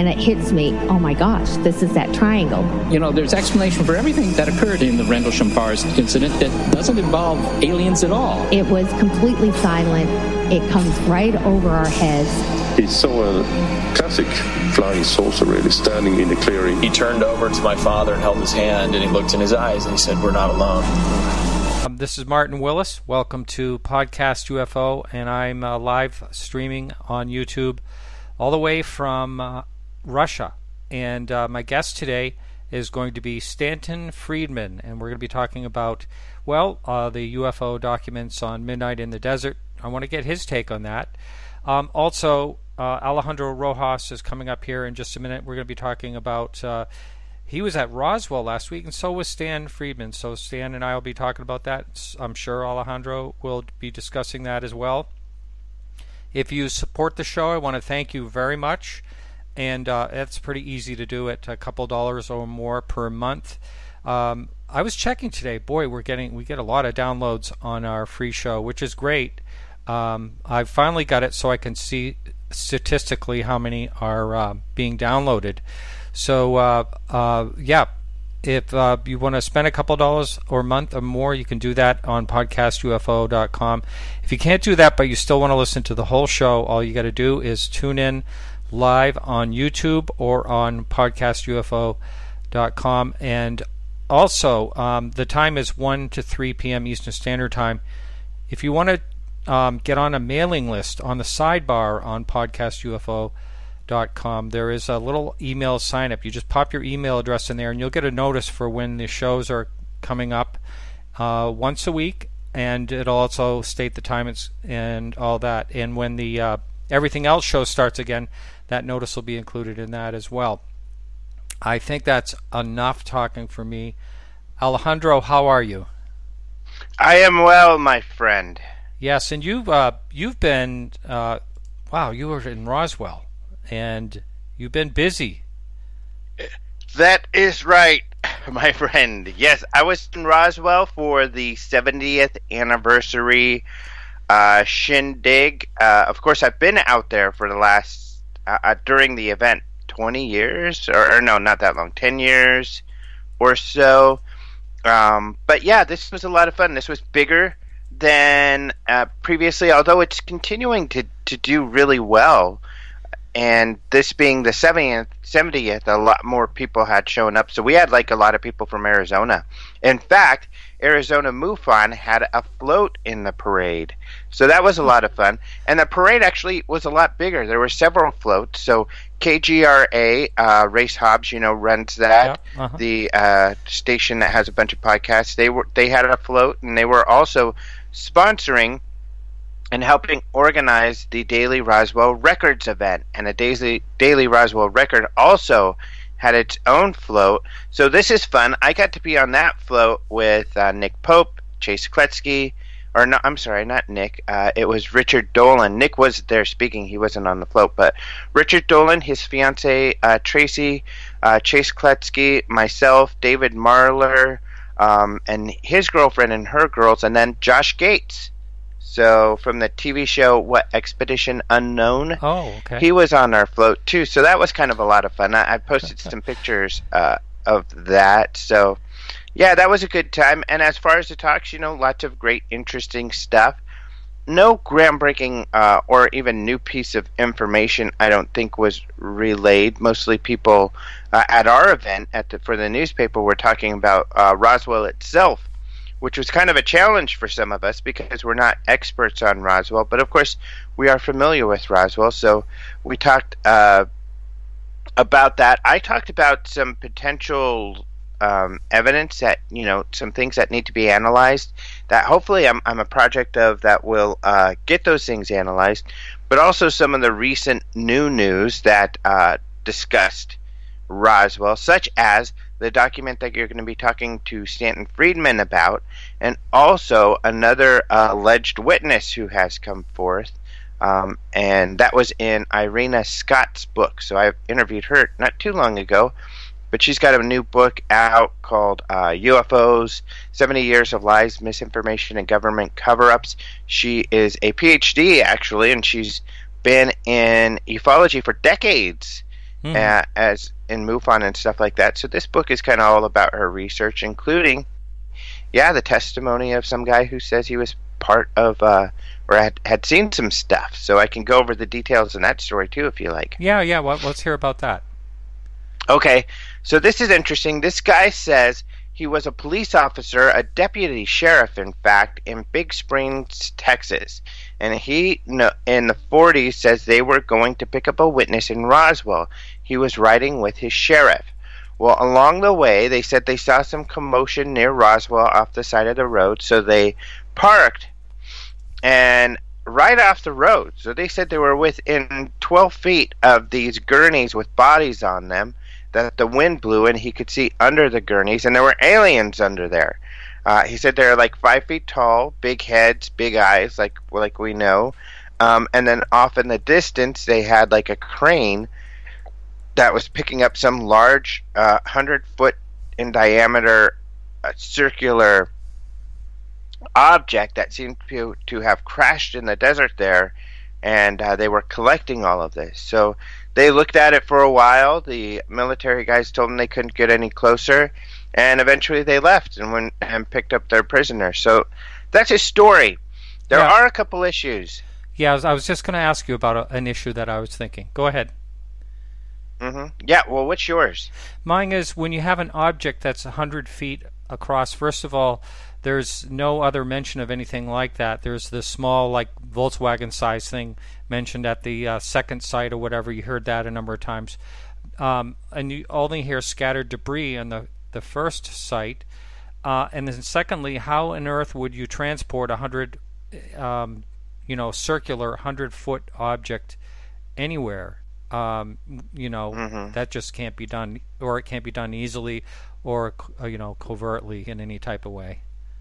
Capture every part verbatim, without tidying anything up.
and it hits me, oh my gosh, this is that triangle. You know, there's explanation for everything that occurred in the Rendlesham-Fars incident that doesn't involve aliens at all. It was completely silent. It comes right over our heads. He saw a classic flying saucer really standing in the clearing. He turned over to my father and held his hand, and he looked in his eyes and he said, "We're not alone." Um, this is Martin Willis. Welcome to Podcast U F O, and I'm uh, live streaming on YouTube all the way from uh, Russia. And uh, my guest today is going to be Stanton Friedman, and we're going to be talking about, well, uh, the U F O documents on Midnight in the Desert. I want to get his take on that. Um, also, uh, Alejandro Rojas is coming up here in just a minute. We're going to be talking about, uh, he was at Roswell last week, and so was Stan Friedman. So Stan and I will be talking about that. I'm sure Alejandro will be discussing that as well. If you support the show, I want to thank you very much. And uh, it's pretty easy to do it, a couple dollars or more per month. Um, I was checking today. Boy, we're getting we get a lot of downloads on our free show, which is great. Um, I finally got it so I can see statistically how many are uh, being downloaded. So, uh, uh, yeah, if uh, you want to spend a couple dollars or a month or more, you can do that on podcast U F O dot com. If you can't do that, but you still want to listen to the whole show, all you got to do is tune in live on YouTube or on podcast U F O dot com. And also, um, the time is one to three p.m. Eastern Standard Time. If you want to Um, get on a mailing list on the sidebar on podcast U F O dot com. There is a little email sign up. You just pop your email address in there and you'll get a notice for when the shows are coming up uh, once a week, and it'll also state the time it's, and all that. And when the uh, Everything Else show starts again, that notice will be included in that as well. I think that's enough talking for me. Alejandro, how are you? I am well, my friend. Yes, and you've uh, you've been uh, wow, you were in Roswell, and you've been busy. That is right, my friend. Yes, I was in Roswell for the seventieth anniversary uh, shindig. Uh, of course, I've been out there for the last uh, uh, during the event twenty years, or, or no, not that long, ten years or so. Um, but yeah, this was a lot of fun. This was bigger than uh, previously, although it's continuing to, to do really well. And this being the seventieth, seventieth, a lot more people had shown up. So we had like a lot of people from Arizona. In fact, Arizona MUFON had a float in the parade. So that was a lot of fun. And the parade actually was a lot bigger. There were several floats. So K G R A, uh, Race Hobbs, you know, runs that. Yeah, uh-huh. The uh, station that has a bunch of podcasts. They were they had a float, and they were also sponsoring and helping organize the Daily Roswell Records event. And the Daily, Daily Roswell Record also had its own float. So this is fun. I got to be on that float with uh, Nick Pope, Chase Kletsky, or no, I'm sorry, not Nick. Uh, it was Richard Dolan. Nick was there speaking. He wasn't on the float. But Richard Dolan, his fiancée uh, Tracy, uh, Chase Kletsky, myself, David Marler, Um, and his girlfriend and her girls, and then Josh Gates. So from the T V show, what, Expedition Unknown? Oh, okay. He was on our float too, so that was kind of a lot of fun. I, I posted some pictures uh, of that. So yeah, that was a good time. And as far as the talks, you know, lots of great, interesting stuff. No groundbreaking uh, or even new piece of information, I don't think, was relayed. Mostly people uh, at our event at the, for the newspaper were talking about uh, Roswell itself, which was kind of a challenge for some of us because we're not experts on Roswell. But, of course, we are familiar with Roswell, so we talked uh, about that. I talked about some potential Um, evidence that, you know, some things that need to be analyzed that hopefully I'm, I'm a project of that will uh, get those things analyzed, but also some of the recent new news that uh, discussed Roswell, such as the document that you're going to be talking to Stanton Friedman about, and also another uh, alleged witness who has come forth, um, and that was in Irena Scott's book. So I interviewed her not too long ago, but she's got a new book out called uh, U F Os, seventy Years of Lies, Misinformation, and Government Cover-Ups. She is a P H D, actually, and she's been in ufology for decades. mm-hmm. uh, as in MUFON and stuff like that. So this book is kind of all about her research, including, yeah, the testimony of some guy who says he was part of, uh, or had, had seen some stuff. So I can go over the details in that story too, if you like. Yeah, yeah. Well, let's hear about that. Okay, so this is interesting. This guy says he was a police officer, a deputy sheriff, in fact, in Big Springs, Texas. And he, in the forties, says they were going to pick up a witness in Roswell. He was riding with his sheriff. Well, along the way, they said they saw some commotion near Roswell off the side of the road, so they parked and right off the road. So they said they were within twelve feet of these gurneys with bodies on them that the wind blew, and he could see under the gurneys, and there were aliens under there. Uh, he said they're like five feet tall, big heads, big eyes, like like we know. Um, and then off in the distance, they had like a crane that was picking up some large, uh, hundred foot in diameter, uh, circular object that seemed to to have crashed in the desert there, and uh, they were collecting all of this. So they looked at it for a while. The military guys told them they couldn't get any closer, and eventually they left and went and picked up their prisoner. So that's his story. There yeah. are a couple issues. Yeah, I was, I was just going to ask you about a, an issue that I was thinking. Go ahead. Mm-hmm. Yeah, well, what's yours? Mine is when you have an object that's one hundred feet across, first of all, there's no other mention of anything like that. There's this small, like, Volkswagen-sized thing mentioned at the uh, second site or whatever. You heard that a number of times. Um, and you only hear scattered debris on the, the first site. Uh, and then secondly, how on earth would you transport a hundred, um, you know, circular one hundred-foot object anywhere? Um, you know, mm-hmm. that just can't be done, or it can't be done easily or, uh, you know, covertly in any type of way.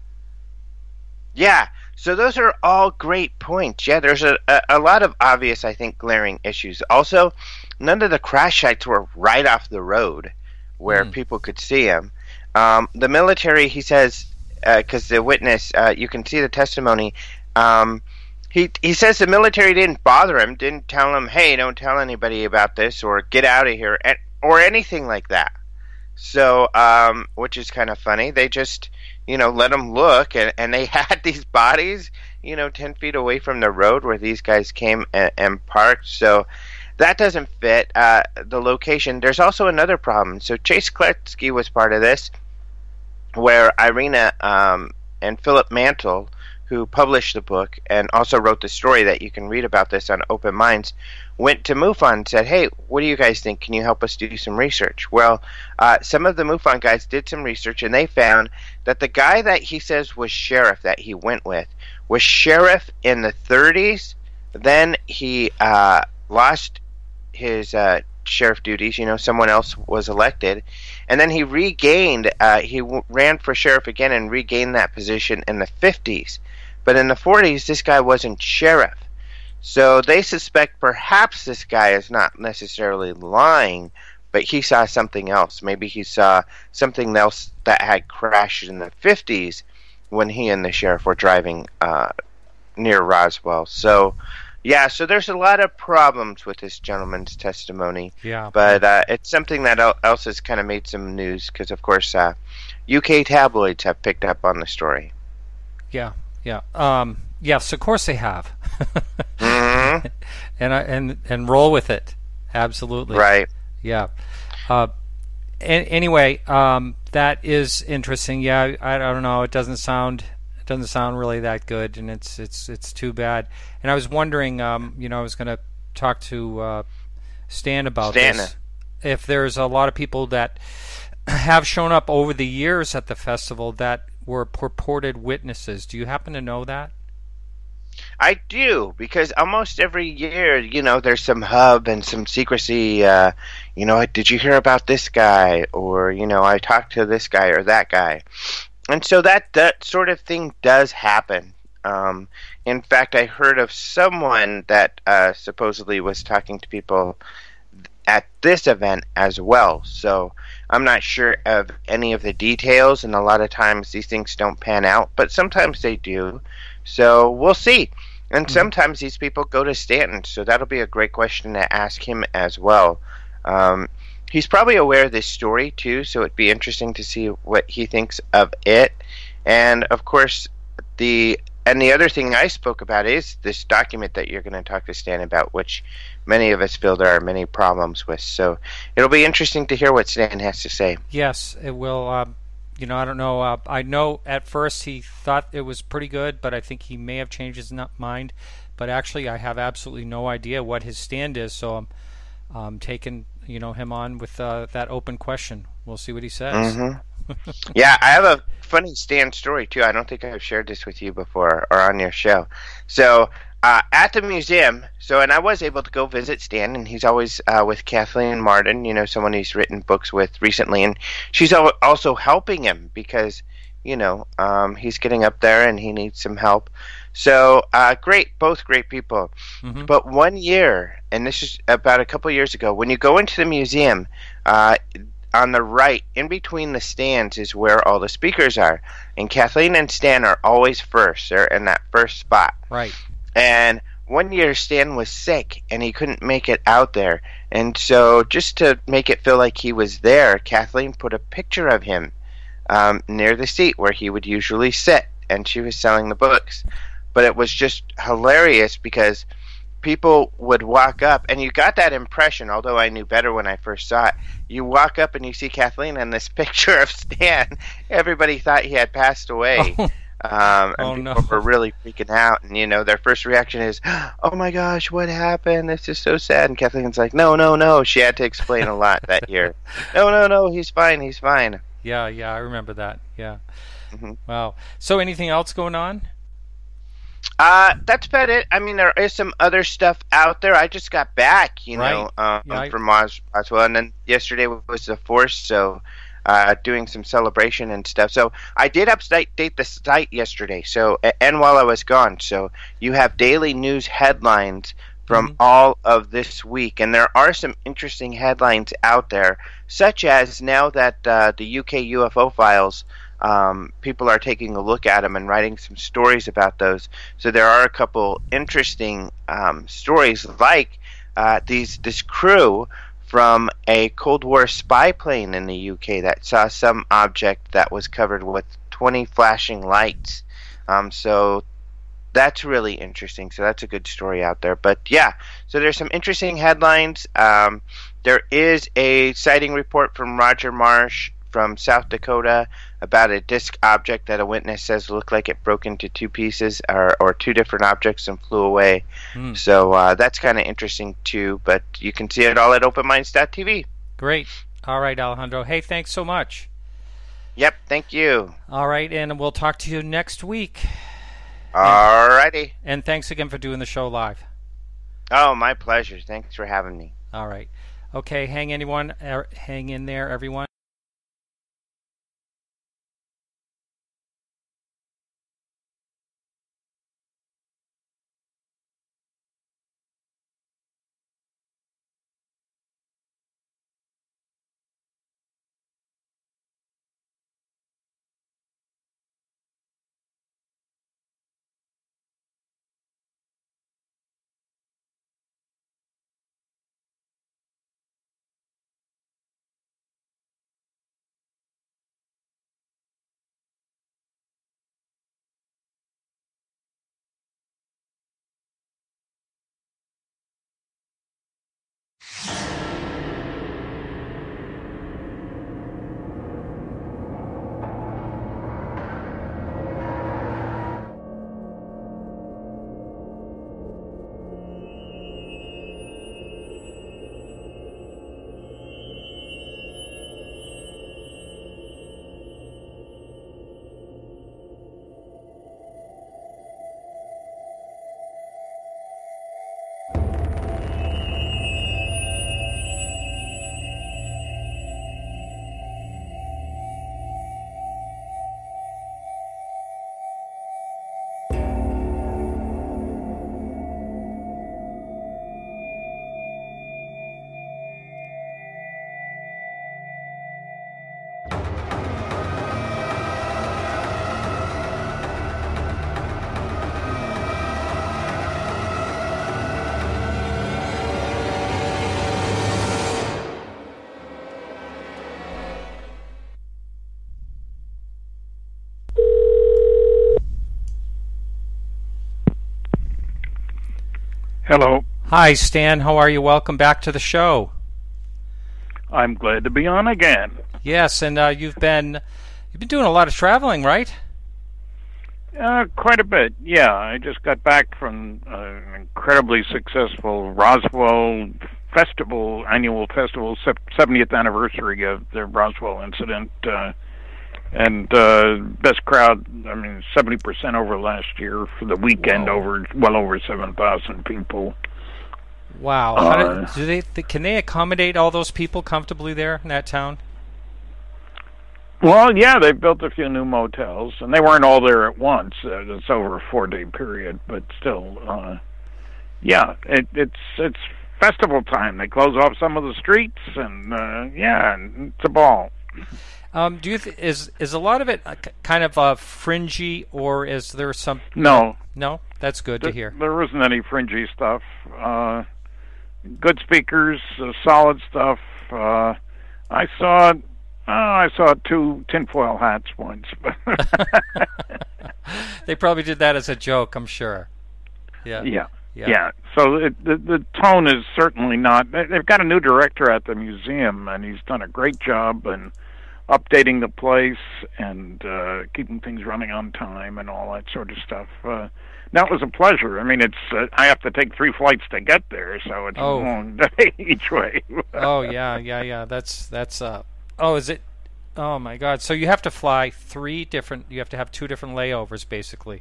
Yeah, so those are all great points. Yeah, there's a, a, a lot of obvious, I think, glaring issues. Also, none of the crash sites were right off the road where mm. people could see them. Um, the military, he says, because uh, the witness, uh, you can see the testimony, um, he he says the military didn't bother him, didn't tell him, hey, don't tell anybody about this, or get out of here, or anything like that. So, um, which is kind of funny. They just, you know, let them look, and, and they had these bodies, you know, ten feet away from the road where these guys came and, and parked. So that doesn't fit uh, the location. There's also another problem. So Chase Kletzky was part of this, where Irina um, and Philip Mantle, who published the book and also wrote the story that you can read about this on Open Minds, went to MUFON and said, hey, what do you guys think? Can you help us do some research? Well, uh, some of the MUFON guys did some research, and they found that the guy that he says was sheriff that he went with was sheriff in the thirties. Then he uh, lost his uh, sheriff duties. You know, someone else was elected. And then he regained, uh, he w- ran for sheriff again and regained that position in the fifties. But in the forties, this guy wasn't sheriff. So they suspect perhaps this guy is not necessarily lying, but he saw something else. Maybe he saw something else that had crashed in the fifties when he and the sheriff were driving uh, near Roswell. So, yeah, so there's a lot of problems with this gentleman's testimony. Yeah. But uh, it's something that else has kind of made some news because, of course, uh, U K tabloids have picked up on the story. Yeah, yeah. Um, yes, of course they have. mm-hmm. and I, and and roll with it. Absolutely. Right. Yeah. Uh, a- anyway, um, that is interesting. Yeah, I, I don't know. It doesn't sound it doesn't sound really that good, and it's it's it's too bad. And I was wondering, um, you know, I was going to talk to uh, Stan about Stan. this. If there's a lot of people that have shown up over the years at the festival that were purported witnesses. Do you happen to know that? I do, because almost every year, you know, there's some hub and some secrecy. Uh, you know, did you hear about this guy? Or, you know, I talked to this guy or that guy. And so that, that sort of thing does happen. Um, in fact, I heard of someone that uh, supposedly was talking to people at this event as well. So I'm not sure of any of the details, and a lot of times these things don't pan out, but sometimes they do. So we'll see. And sometimes these people go to Stanton, so that'll be a great question to ask him as well. Um, he's probably aware of this story too, so it'd be interesting to see what he thinks of it. And of course, the and the other thing I spoke about is this document that you're going to talk to Stan about, which many of us feel there are many problems with. So it'll be interesting to hear what Stan has to say. Yes, it will. Uh, you know, I don't know. Uh, I know at first he thought it was pretty good, but I think he may have changed his mind. But actually, I have absolutely no idea what his stand is, so I'm um, taking you know him on with uh, that open question. We'll see what he says. Mm-hmm. Yeah, I have a funny Stan story too. I don't think I've shared this with you before or on your show. So uh, at the museum, so and I was able to go visit Stan, and he's always uh, with Kathleen Martin, you know, someone he's written books with recently, and she's al- also helping him because you know um, he's getting up there and he needs some help. So uh, great, both great people. Mm-hmm. But one year, and this is about a couple years ago, when you go into the museum, uh, on the right, in between the stands, is where all the speakers are. And Kathleen and Stan are always first. They're in that first spot. Right. And one year Stan was sick, and he couldn't make it out there. And so just to make it feel like he was there, Kathleen put a picture of him um, near the seat where he would usually sit. And she was selling the books. But it was just hilarious because people would walk up, and you got that impression, although I knew better when I first saw it. You walk up and you see Kathleen and this picture of Stan. Everybody thought he had passed away. Oh, um, and oh people no. were really freaking out. And, you know, their first reaction is, oh my gosh, what happened? This is so sad. And Kathleen's like, no, no, no. She had to explain a lot that year. No, no, no, he's fine, he's fine. Yeah, yeah, I remember that. Yeah. Mm-hmm. Wow. So anything else going on? Uh, that's about it. I mean, there is some other stuff out there. I just got back, you know, right. um, yeah, I... from Ros- Roswell, and then yesterday was the Force, so uh, doing some celebration and stuff. So I did update the site yesterday, so and while I was gone, so you have daily news headlines from mm-hmm. all of this week, and there are some interesting headlines out there, such as now that uh, the U K U F O files. Um, people are taking a look at them and writing some stories about those. So there are a couple interesting um, stories, like uh, these this crew from a Cold War spy plane in the U K that saw some object that was covered with twenty flashing lights. Um, so that's really interesting. So that's a good story out there. But yeah, so there's some interesting headlines. Um, there is a sighting report from Roger Marsh from South Dakota about a disc object that a witness says looked like it broke into two pieces or, or two different objects and flew away. Mm. So uh, that's kind of interesting too, but you can see it all at open minds dot t v. Great. All right, Alejandro. Hey, thanks so much. Yep, thank you. All right, and we'll talk to you next week. All righty. And thanks again for doing the show live. Oh, my pleasure. Thanks for having me. All right. Okay, hang anyone, er, hang in there, everyone. Hello. Hi, Stan. How are you? Welcome back to the show. I'm glad to be on again. Yes, and uh, you've been you've been doing a lot of traveling, right? Uh, quite a bit, yeah. I just got back from uh, an incredibly successful Roswell Festival, annual festival, seventieth anniversary of the Roswell incident, uh, and uh, best crowd, I mean, seventy percent over last year for the weekend, Whoa. over well over seven thousand people. Wow. Uh, How do, do they, can they accommodate all those people comfortably there in that town? Well, yeah, they built a few new motels, and they weren't all there at once. Uh, it's over a four-day period, but still, uh, yeah, it, it's it's festival time. They close off some of the streets, and uh, yeah, it's a ball. Um, do you th- is is a lot of it kind of uh, fringy, or is there some? No, no, that's good there, to hear. There isn't any fringy stuff. Uh, good speakers, uh, solid stuff. Uh, I saw. Oh, I saw two tinfoil hats once. They probably did that as a joke, I'm sure. Yeah. Yeah. Yeah. yeah. So it, the the tone is certainly not. They've got a new director at the museum, and he's done a great job in updating the place and uh, keeping things running on time and all that sort of stuff. Uh, that was a pleasure. I mean, it's uh, I have to take three flights to get there, so it's oh. a long day each way. oh yeah, yeah, yeah. That's that's. Uh, oh, is it? Oh my God! So you have to fly three different. You have to have two different layovers, basically.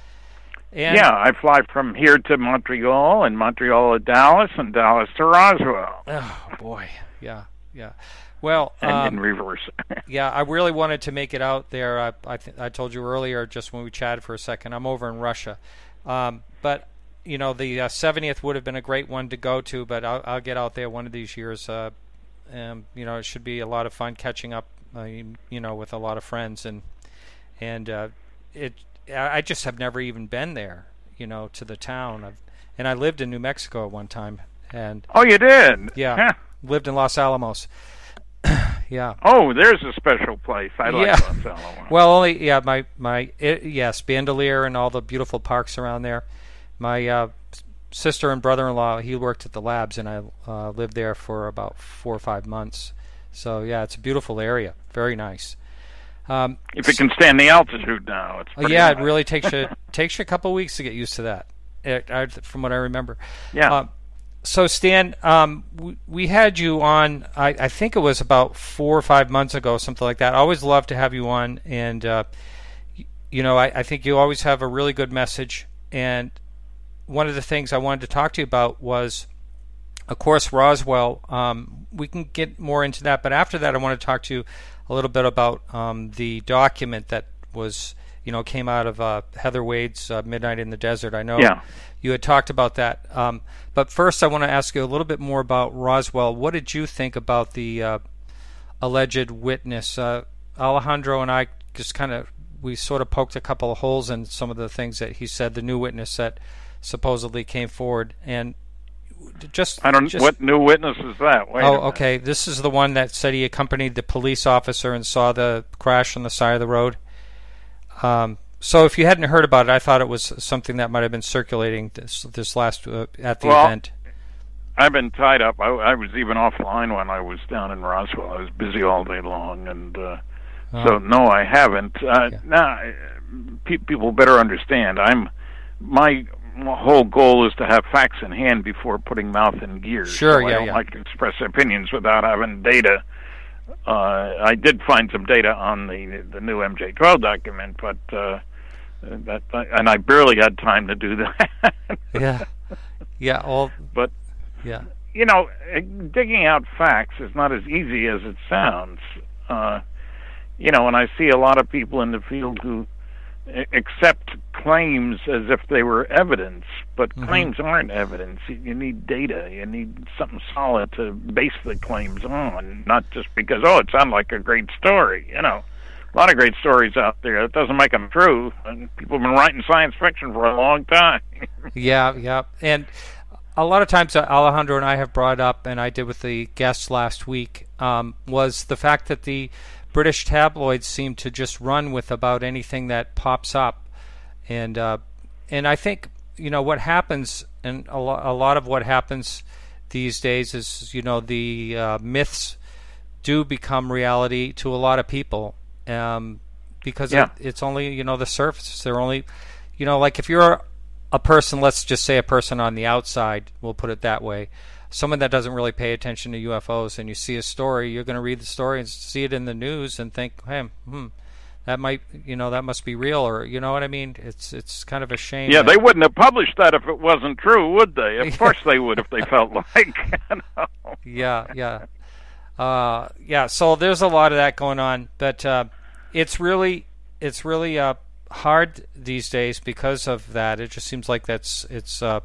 And yeah, I fly from here to Montreal, and Montreal to Dallas, and Dallas to Roswell. Oh boy, yeah, yeah. Well, and um, in reverse. yeah, I really wanted to make it out there. I I, th- I told you earlier, just when we chatted for a second, I'm over in Russia, um, but you know the uh, seventieth would have been a great one to go to, but I'll, I'll get out there one of these years. Uh, and you know, it should be a lot of fun catching up, uh, you, you know, with a lot of friends, and and uh, it. I just have never even been there, you know, to the town. I've, and I lived in New Mexico at one time. And oh, you did? Yeah, huh. Lived in Los Alamos. Yeah. Oh, there's a special place. I like yeah. Los Alamos. Well, only yeah, my my it, yes, Bandelier and all the beautiful parks around there. My uh, sister and brother-in-law, he worked at the labs, and I uh, lived there for about four or five months. So yeah, it's a beautiful area. Very nice. Um, if it can stand the altitude now, it's pretty yeah, nice. It really takes you takes you a couple of weeks to get used to that. It, I, from what I remember. Yeah. Uh, so Stan, um, we, we had you on. I, I think it was about four or five months ago, something like that. I always love to have you on, and uh, you, you know, I, I think you always have a really good message. And one of the things I wanted to talk to you about was, of course, Roswell. Um, we can get more into that, but after that, I want to talk to you a little bit about um, the document that was, you know, came out of uh, Heather Wade's uh, Midnight in the Desert. I know yeah. you had talked about that. Um, but first, I want to ask you a little bit more about Roswell. What did you think about the uh, alleged witness? Uh, Alejandro and I just kind of, we sort of poked a couple of holes in some of the things that he said, the new witness that supposedly came forward. And Just, I don't. just, what new witness is that? Wait oh, okay. This is the one that said he accompanied the police officer and saw the crash on the side of the road. Um, so, if you hadn't heard about it, I thought it was something that might have been circulating this this last uh, at the well, event. I've been tied up. I, I was even offline when I was down in Roswell. I was busy all day long, and uh, oh. so no, I haven't. Uh, yeah. Now, pe- people better understand. I'm my. My whole goal is to have facts in hand before putting mouth in gear. Sure, so yeah, I don't yeah. like to express opinions without having data. Uh, I did find some data on the the new M J twelve document, but uh, that and I barely had time to do that. yeah, yeah. All, but yeah, you know, digging out facts is not as easy as it sounds. Uh, you know, and I see a lot of people in the field who accept claims as if they were evidence, but mm-hmm. claims aren't evidence. You need data. You need something solid to base the claims on, not just because, oh, it sounds like a great story. You know, a lot of great stories out there. It doesn't make them true. And people have been writing science fiction for a long time. yeah, yeah. And a lot of times uh, Alejandro and I have brought up, and I did with the guests last week, um, was the fact that the British tabloids seem to just run with about anything that pops up, and uh, and I think you know, what happens, and a, lo- a lot of what happens these days is, you know, the uh, myths do become reality to a lot of people, um, because yeah. it, it's only, you know, the surface. They're only, you know, like if you're a person, let's just say a person on the outside, we'll put it that way, someone that doesn't really pay attention to U F Os, and you see a story, you're going to read the story and see it in the news and think, hey, hmm, that might, you know, that must be real, or, you know what I mean? It's it's kind of a shame. Yeah, that, they wouldn't have published that if it wasn't true, would they? Of course they would if they felt like. You know? Yeah, yeah. Uh, yeah, so there's a lot of that going on, but uh, it's really, it's really uh, hard these days because of that. It just seems like that's, it's, uh,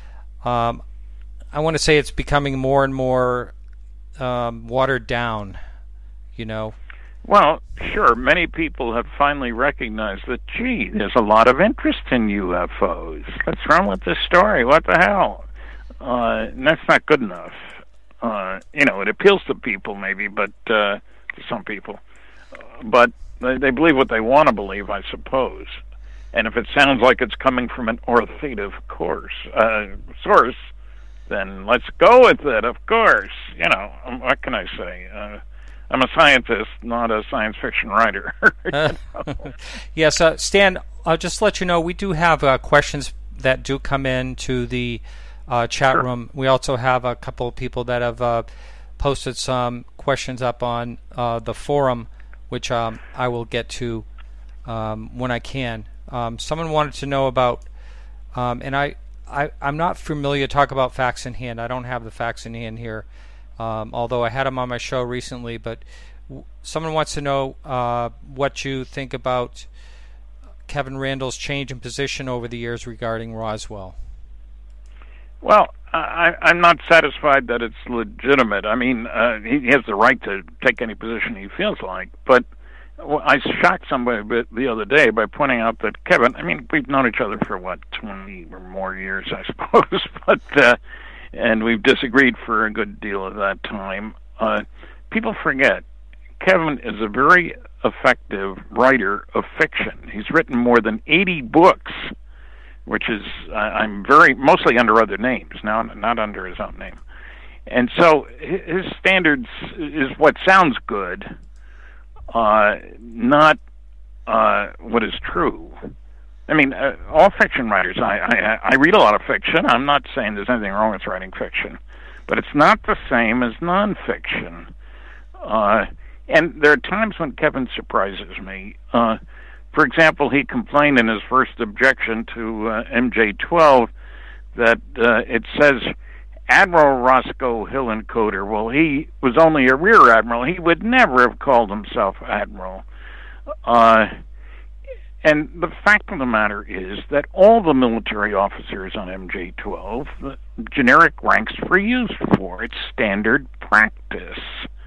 um, I want to say it's becoming more and more um, watered down, you know. Well, sure, many people have finally recognized that, gee, there's a lot of interest in U F Os. What's wrong with this story? What the hell? Uh, and that's not good enough. Uh, you know, it appeals to people maybe, but uh, to some people. Uh, but they, they believe what they want to believe, I suppose. And if it sounds like it's coming from an authoritative course, uh, source, then let's go with it, of course. You know, what can I say? Uh, I'm a scientist, not a science fiction writer. You know? Yes, uh, Stan, I'll just let you know, we do have uh, questions that do come in to the uh, chat sure. room. We also have a couple of people that have uh, posted some questions up on uh, the forum, which um, I will get to um, when I can. Um, someone wanted to know about, um, and I, I, I'm not familiar to talk about facts in hand. I don't have the facts in hand here. Um, although I had him on my show recently, but w- someone wants to know uh, what you think about Kevin Randle's change in position over the years regarding Roswell. Well, I, I'm not satisfied that it's legitimate. I mean, uh, he has the right to take any position he feels like, but I shocked somebody a bit the other day by pointing out that Kevin, I mean, we've known each other for, what, twenty or more years, I suppose, but... Uh, and we've disagreed for a good deal of that time. Uh, people forget, Kevin is a very effective writer of fiction. He's written more than eighty books, which is, uh, I'm very, mostly under other names, now not under his own name. And so his standards is what sounds good, uh, not uh, what is true. I mean, uh, all fiction writers, I, I I read a lot of fiction. I'm not saying there's anything wrong with writing fiction, but it's not the same as nonfiction. Uh, and there are times when Kevin surprises me. Uh, for example, he complained in his first objection to uh, M J twelve that uh, it says Admiral Roscoe Hillenkoetter. Well, he was only a rear admiral. He would never have called himself admiral. Uh And the fact of the matter is that all the military officers on M J twelve, the generic ranks were used for. It's standard practice.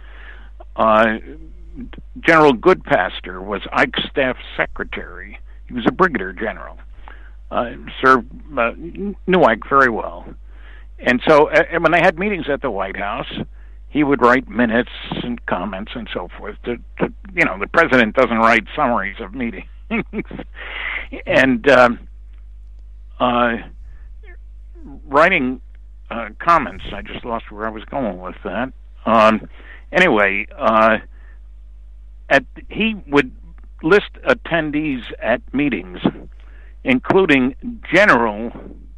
Uh, General Goodpaster was Ike's staff secretary. He was a brigadier general. Uh, served, uh, knew Ike very well. And so uh, when they had meetings at the White House, he would write minutes and comments and so forth. To, to, you know, the president doesn't write summaries of meetings. and um, uh, writing uh, comments, I just lost where I was going with that. Um, anyway, uh, at he would list attendees at meetings, including General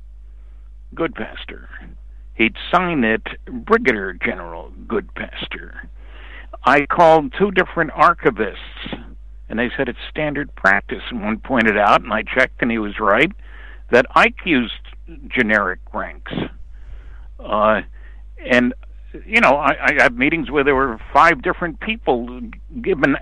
Goodpaster. He'd sign it Brigadier General Goodpaster. I called two different archivists, and they said it's standard practice. And one pointed out, and I checked, and he was right, that Ike used generic ranks. Uh, and, you know, I, I have meetings where there were five different people given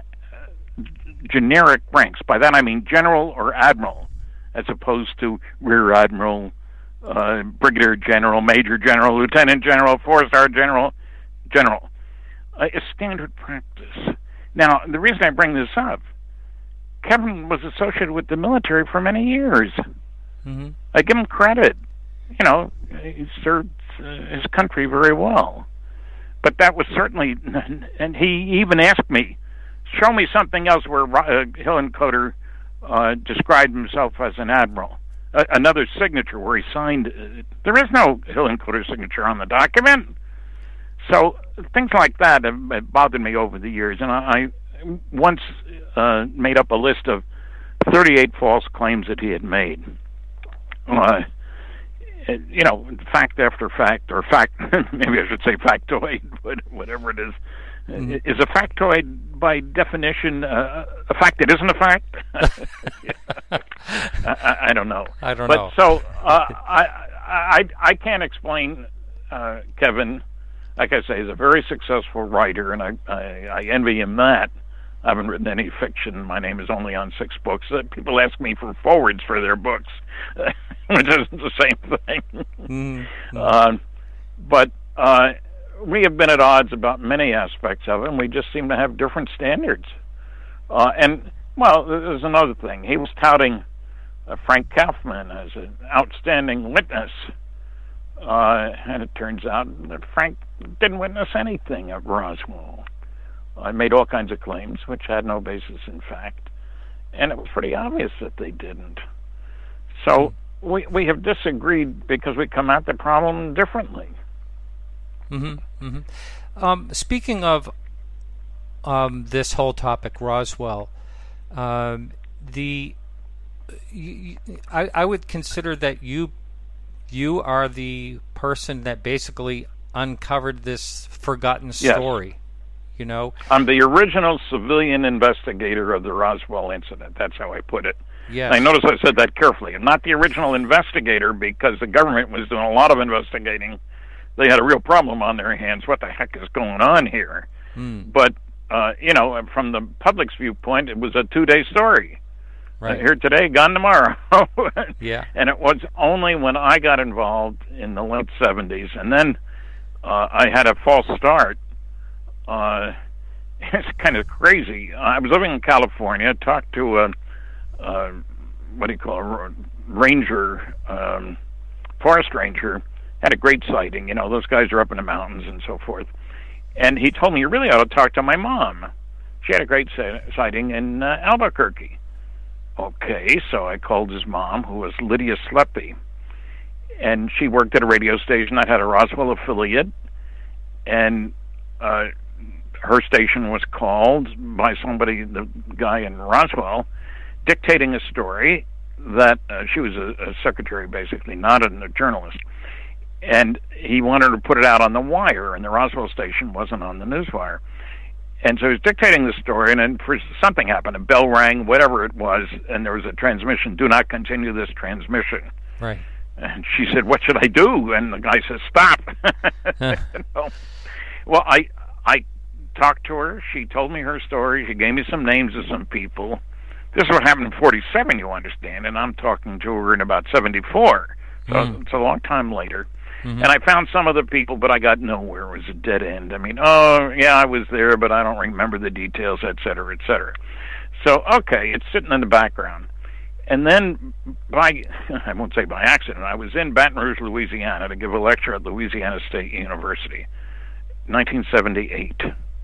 generic ranks. By that I mean general or admiral, as opposed to rear admiral, uh, brigadier general, major general, lieutenant general, four-star general, general. Uh, it's standard practice. Now, the reason I bring this up, Kevin was associated with the military for many years. Mm-hmm. I give him credit. You know, he served uh, his country very well. But that was certainly, and he even asked me, show me something else where uh, Hillenkoetter uh, described himself as an admiral. a, another signature where he signed. Uh, there is no Hillenkoetter signature on the document. So things like that have, have bothered me over the years, and I, I once uh, made up a list of thirty-eight false claims that he had made. Uh, you know, fact after fact, or fact, maybe I should say factoid, but whatever it is. Mm-hmm. Is a factoid by definition uh, a fact that isn't a fact? I, I don't know. I don't but know. So uh, I, I, I can't explain uh, Kevin. Like I say, he's a very successful writer, and I, I, I envy him that. I haven't written any fiction. My name is only on six books. Uh, people ask me for forwards for their books, which isn't the same thing. Mm-hmm. uh, but uh, we have been at odds about many aspects of it, and we just seem to have different standards. Uh, and, well, there's another thing. He was touting uh, Frank Kaufman as an outstanding witness, uh, and it turns out that Frank didn't witness anything at Roswell. I made all kinds of claims which had no basis in fact, and it was pretty obvious that they didn't. So we we have disagreed because we come at the problem differently. Mm-hmm, mm-hmm. Um, speaking of um, this whole topic, Roswell, um, the you, I, I would consider that you you are the person that basically uncovered this forgotten story. Yes. You know, I'm the original civilian investigator of the Roswell incident. That's how I put it. Yes. I notice I said that carefully. I'm not the original investigator because the government was doing a lot of investigating. They had a real problem on their hands. What the heck is going on here? Mm. But, uh, you know, from the public's viewpoint, it was a two-day story. Right. Uh, here today, gone tomorrow. Yeah. And it was only when I got involved in the late seventies, and then uh, I had a false start. Uh, it's kind of crazy. I was living in California, talked to a, uh, what do you call a ranger, um, forest ranger, had a great sighting. You know, those guys are up in the mountains and so forth. And he told me, you really ought to talk to my mom. She had a great sighting in uh, Albuquerque. Okay, so I called his mom, who was Lydia Sleppy. And she worked at a radio station that had a Roswell affiliate. And uh, her station was called by somebody, the guy in Roswell, dictating a story that uh, she was a, a secretary, basically, not a, a journalist. And he wanted to put it out on the wire, and the Roswell station wasn't on the newswire. And so he was dictating the story, and then for something happened. A bell rang, whatever it was, and there was a transmission. Do not continue this transmission. Right. And she said, what should I do? And the guy says, stop. Huh. You know? Well, I I talked to her. She told me her story. She gave me some names of some people. This is what happened in forty-seven, you understand, and I'm talking to her in about seventy-four. So mm. it's a long time later. Mm-hmm. And I found some of the people, but I got nowhere. It was a dead end. I mean, oh, yeah, I was there, but I don't remember the details, et cetera, et cetera. So, okay, it's sitting in the background. And then, by, I won't say by accident, I was in Baton Rouge, Louisiana, to give a lecture at Louisiana State University, nineteen seventy-eight.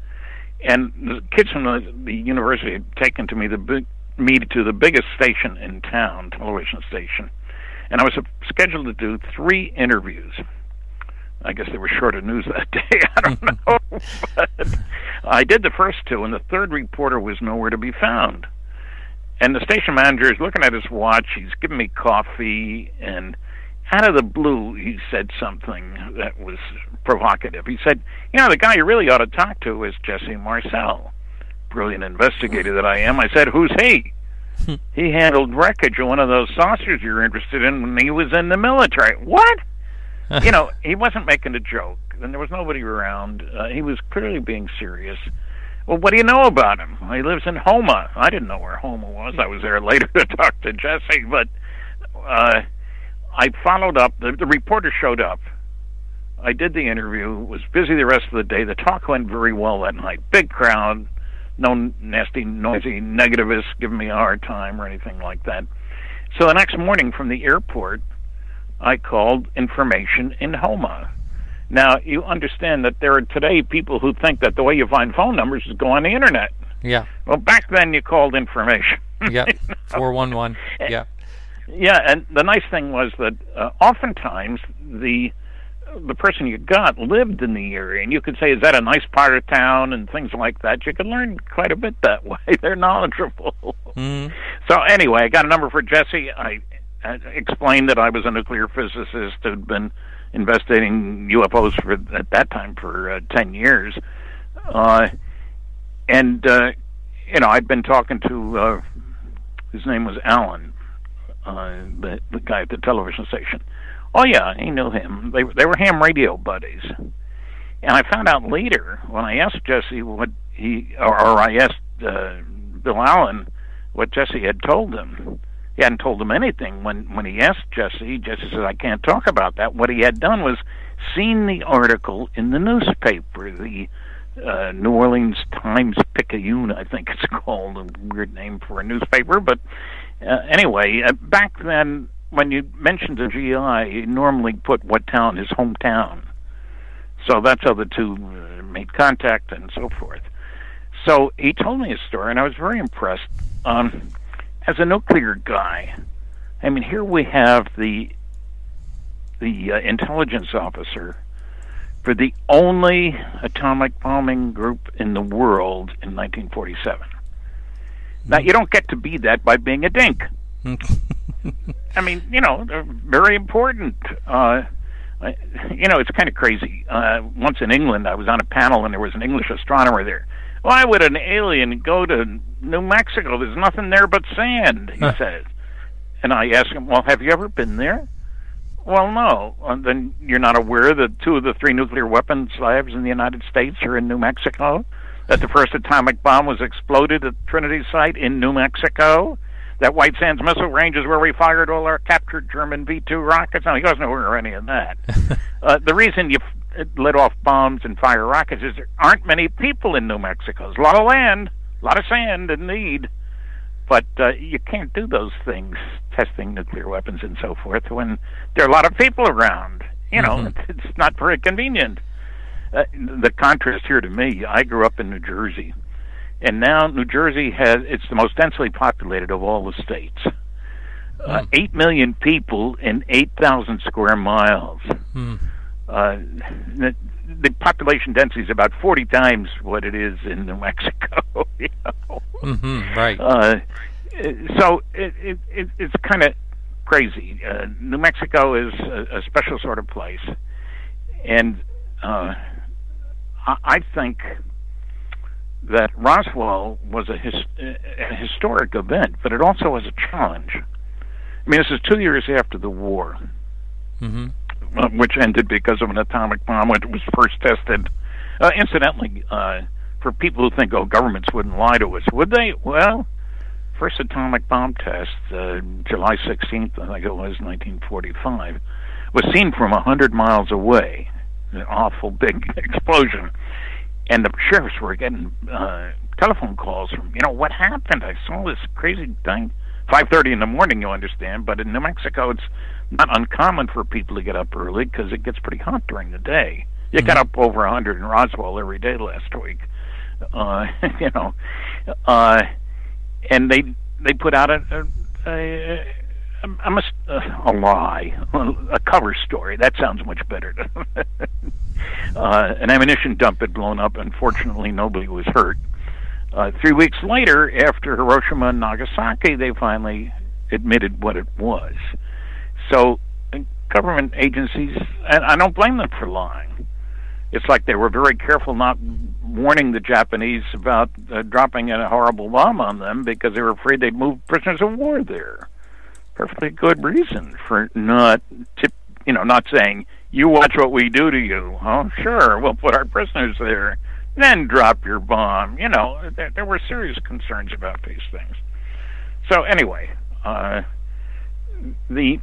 And the kids from the, the university had taken to me, the big, me to the biggest station in town, television station. And I was scheduled to do three interviews. I guess they were short of news that day. I don't know. But I did the first two, and the third reporter was nowhere to be found. And the station manager is looking at his watch. He's giving me coffee, and out of the blue, he said something that was provocative. He said, you know, the guy you really ought to talk to is Jesse Marcel. Brilliant investigator that I am. I said, who's he? He handled wreckage of one of those saucers you're interested in when he was in the military. What? You know, he wasn't making a joke, and there was nobody around. Uh, he was clearly being serious. Well, what do you know about him? He lives in Homa. I didn't know where Homa was. I was there later to talk to Jesse, but uh, I followed up. The, the reporter showed up. I did the interview, was busy the rest of the day. The talk went very well that night. Big crowd. No nasty, noisy negativists giving me a hard time or anything like that. So the next morning from the airport, I called information in Homa. Now, you understand that there are today people who think that the way you find phone numbers is go on the internet. Yeah. Well, back then you called information. Yeah, four one one. Yeah. Yeah, and the nice thing was that uh, oftentimes the the person you got lived in the area, and you could say, is that a nice part of town, and things like that. You could learn quite a bit that way. They're knowledgeable. Mm. So anyway, I got a number for Jesse. I, I explained that I was a nuclear physicist who'd been investigating U F Os for at that time for uh, ten years. Uh, and, uh, you know, I'd been talking to, uh, his name was Alan, uh, the, the guy at the television station. Oh, yeah, he knew him. They, they were ham radio buddies. And I found out later, when I asked Jesse what he, or, or I asked uh, Bill Allen what Jesse had told him. He hadn't told him anything. When, when he asked Jesse, Jesse said, I can't talk about that. What he had done was seen the article in the newspaper, the uh, New Orleans Times-Picayune, I think it's called, a weird name for a newspaper. But uh, anyway, uh, back then, when you mentioned a G I, you normally put what town, his hometown. So that's how the two uh, made contact and so forth. So he told me a story, and I was very impressed. Um, as a nuclear guy, I mean, here we have the the uh, intelligence officer for the only atomic bombing group in the world in nineteen forty-seven. Now, you don't get to be that by being a dink. I mean, you know, they're very important. Uh, you know, it's kind of crazy. Uh, once in England, I was on a panel, and there was an English astronomer there. Why would an alien go to New Mexico? There's nothing there but sand, he says. And I asked him, well, have you ever been there? Well, no. And then you're not aware that two of the three nuclear weapons labs in the United States are in New Mexico? That the first atomic bomb was exploded at Trinity site in New Mexico? That White Sands Missile Range is where we fired all our captured German V two rockets? No, he doesn't know where any of that. uh, the reason you f- let off bombs and fire rockets is there aren't many people in New Mexico. There's a lot of land, a lot of sand and need. But uh, you can't do those things, testing nuclear weapons and so forth, when there are a lot of people around. You know, mm-hmm. it's, it's not very convenient. Uh, the contrast here to me, I grew up in New Jersey. And now New Jersey has, it's the most densely populated of all the states. Uh, mm. Eight million people in eight thousand square miles. Mm. Uh, the, the population density is about forty times what it is in New Mexico. You know? Mm-hmm, right. Uh, so it, it, it, it's kind of crazy. Uh, New Mexico is a, a special sort of place. And uh, I, I think that Roswell was a, his, a historic event, but it also was a challenge. I mean, this is two years after the war, mm-hmm. uh, which ended because of an atomic bomb when it was first tested. Uh, incidentally, uh, for people who think, oh, governments wouldn't lie to us, would they? Well, first atomic bomb test, uh, July sixteenth, I think it was, nineteen forty-five, was seen from one hundred miles away. An awful big explosion. And the sheriffs were getting uh, telephone calls from, you know, what happened? I saw this crazy thing. five thirty in the morning, you understand, but in New Mexico, it's not uncommon for people to get up early because it gets pretty hot during the day. You mm-hmm. got up over one hundred in Roswell every day last week. Uh, you know, uh, and they they put out a, a, a, a, a, a lie, a cover story. That sounds much better. Uh, an ammunition dump had blown up. Unfortunately, nobody was hurt. Uh, three weeks later, after Hiroshima and Nagasaki, they finally admitted what it was. So uh, government agencies, and I don't blame them for lying. It's like they were very careful not warning the Japanese about uh, dropping a horrible bomb on them because they were afraid they'd move prisoners of war there. Perfectly good reason for not, tip, you know, not saying, you watch what we do to you. Oh, sure, we'll put our prisoners there. Then drop your bomb. You know, there, there were serious concerns about these things. So anyway, uh, the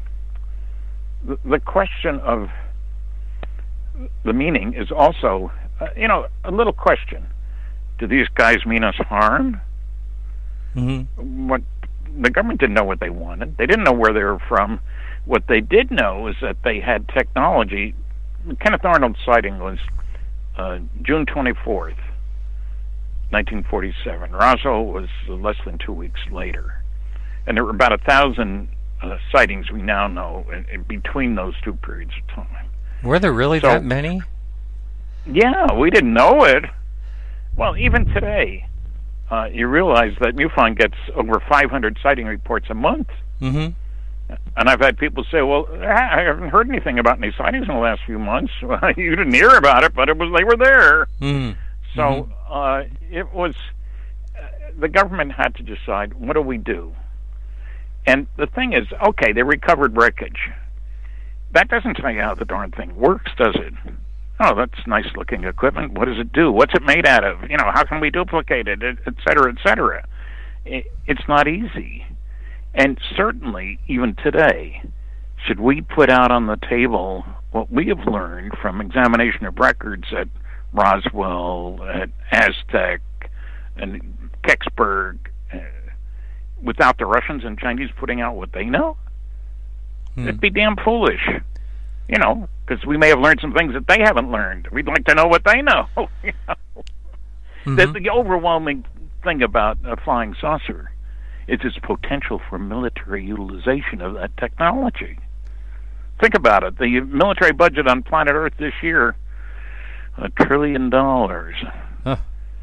the question of the meaning is also, uh, you know, a little question. Do these guys mean us harm? Mm-hmm. What the government didn't know what they wanted. They didn't know where they were from. What they did know is that they had technology. Kenneth Arnold's sighting was uh, June twenty-fourth, nineteen forty-seven. Roswell was less than two weeks later. And there were about a thousand uh, sightings we now know in, in between those two periods of time. Were there really So- that many? Yeah, we didn't know it. Well, even today, uh, you realize that MUFON gets over five hundred sighting reports a month. Mm-hmm. And I've had people say, well, I haven't heard anything about any sightings in the last few months. Well, you didn't hear about it, but it was they were there. Mm-hmm. So uh, it was, uh, the government had to decide, what do we do? And the thing is, okay, they recovered wreckage. That doesn't tell you how the darn thing works, does it? Oh, that's nice-looking equipment. What does it do? What's it made out of? You know, how can we duplicate it, et cetera, et cetera? It's not easy. And certainly, even today, should we put out on the table what we have learned from examination of records at Roswell, at Aztec, and Kecksburg, uh, without the Russians and Chinese putting out what they know? Hmm. It'd be damn foolish, you know, because we may have learned some things that they haven't learned. We'd like to know what they know. You know? Mm-hmm. the, the overwhelming thing about a flying saucer is its potential for military utilization of that technology. Think about it. The military budget on planet Earth this year, a trillion dollars. Huh.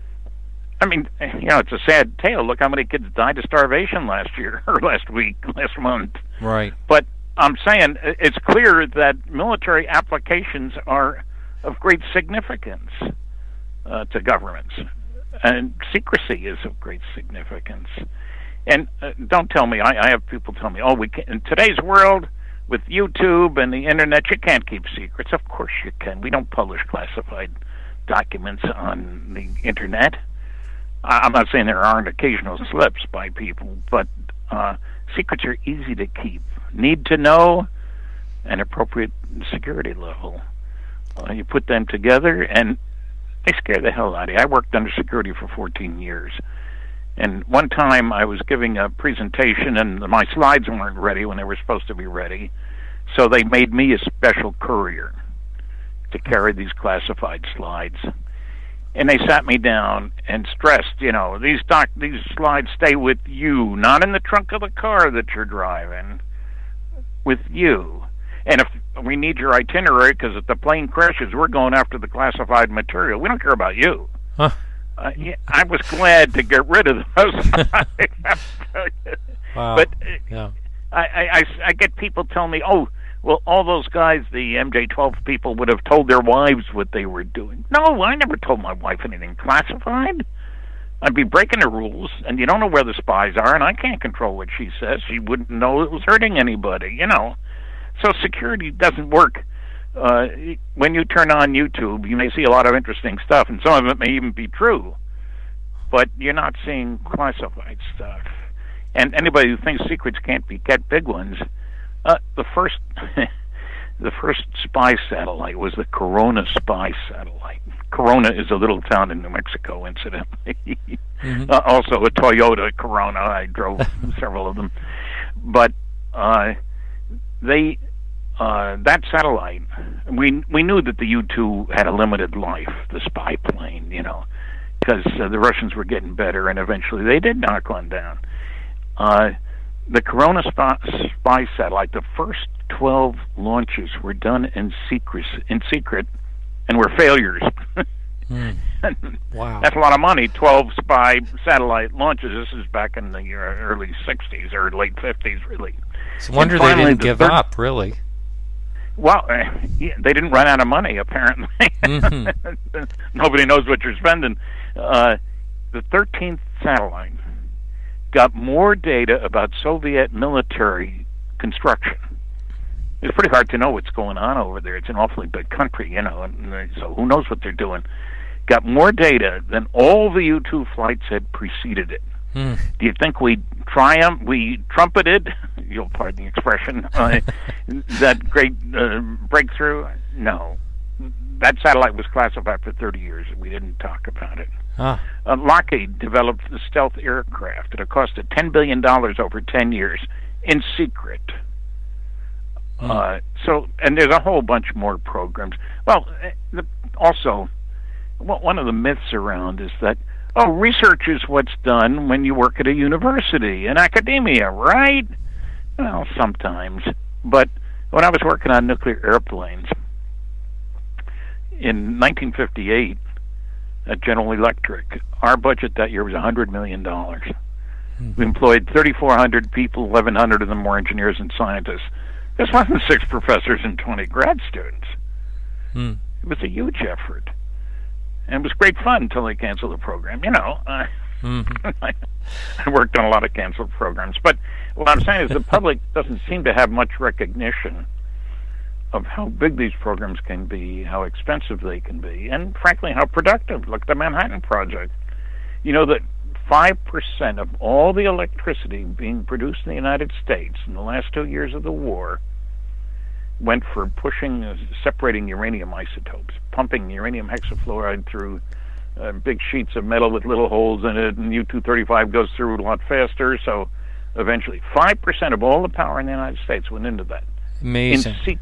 I mean, you know, it's a sad tale. Look how many kids died of starvation last year, or last week, last month. Right. But I'm saying it's clear that military applications are of great significance uh, to governments. And secrecy is of great significance. And uh, don't tell me, I, I have people tell me, oh, we can, in today's world, with YouTube and the Internet, you can't keep secrets. Of course you can. We don't publish classified documents on the Internet. I'm not saying there aren't occasional slips by people, but uh, secrets are easy to keep. Need to know an appropriate security level. Uh, you put them together, and they scare the hell out of you. I worked under security for fourteen years. And one time I was giving a presentation, and my slides weren't ready when they were supposed to be ready, so they made me a special courier to carry these classified slides. And they sat me down and stressed, you know, these doc, these slides stay with you, not in the trunk of the car that you're driving, with you. And if we need your itinerary, because if the plane crashes, we're going after the classified material. We don't care about you. Huh. Uh, yeah, I was glad to get rid of those. Wow. But yeah. I, I, I, I get people telling me, oh, well, all those guys, the M J twelve people, would have told their wives what they were doing. No, I never told my wife anything classified. I'd be breaking the rules, and you don't know where the spies are, and I can't control what she says. She wouldn't know it was hurting anybody, you know. So security doesn't work. Uh, when you turn on YouTube, you may see a lot of interesting stuff, and some of it may even be true, but you're not seeing classified stuff. And anybody who thinks secrets can't be kept, big ones, uh, the first the first spy satellite was the Corona spy satellite. Corona is a little town in New Mexico, incidentally. Mm-hmm. uh, also a Toyota Corona. I drove several of them. But uh, they... Uh, that satellite, we we knew that the U two had a limited life, the spy plane, you know, because uh, the Russians were getting better, and eventually they did knock one down. Uh, the Corona spy, spy satellite, the first twelve launches were done in secret, in secret, and were failures. Mm. Wow, that's a lot of money. Twelve spy satellite launches. This is back in the early sixties or late fifties, really. It's a wonder they didn't the give third, up, really. Well, uh, yeah, they didn't run out of money, apparently. Mm-hmm. Nobody knows what you're spending. Uh, the thirteenth satellite got more data about Soviet military construction. It's pretty hard to know what's going on over there. It's an awfully big country, you know, and so who knows what they're doing. Got more data than all the U two flights had preceded it. Hmm. Do you think we triumph, we trumpeted, you'll pardon the expression, uh, that great uh, breakthrough? No. That satellite was classified for thirty years, and we didn't talk about it. Huh. Uh, Lockheed developed the stealth aircraft. It costed ten billion dollars over ten years in secret. Hmm. Uh, so, and there's a whole bunch more programs. Well, the, also, one of the myths around is that, oh, research is what's done when you work at a university, in academia, right? Well, sometimes. But when I was working on nuclear airplanes, in nineteen fifty-eight, at General Electric, our budget that year was one hundred million dollars. Mm-hmm. We employed thirty-four hundred people, eleven hundred of them were engineers and scientists. This wasn't six professors and twenty grad students. Mm. It was a huge effort. And it was great fun until they canceled the program. You know, uh, mm-hmm. I worked on a lot of canceled programs. But what I'm saying is the public doesn't seem to have much recognition of how big these programs can be, how expensive they can be, and frankly, how productive. Look at the Manhattan Project. You know that five percent of all the electricity being produced in the United States in the last two years of the war went for pushing, uh, separating uranium isotopes, pumping uranium hexafluoride through uh, big sheets of metal with little holes in it, and U two thirty-five goes through a lot faster, so eventually five percent of all the power in the United States went into that. Amazing. In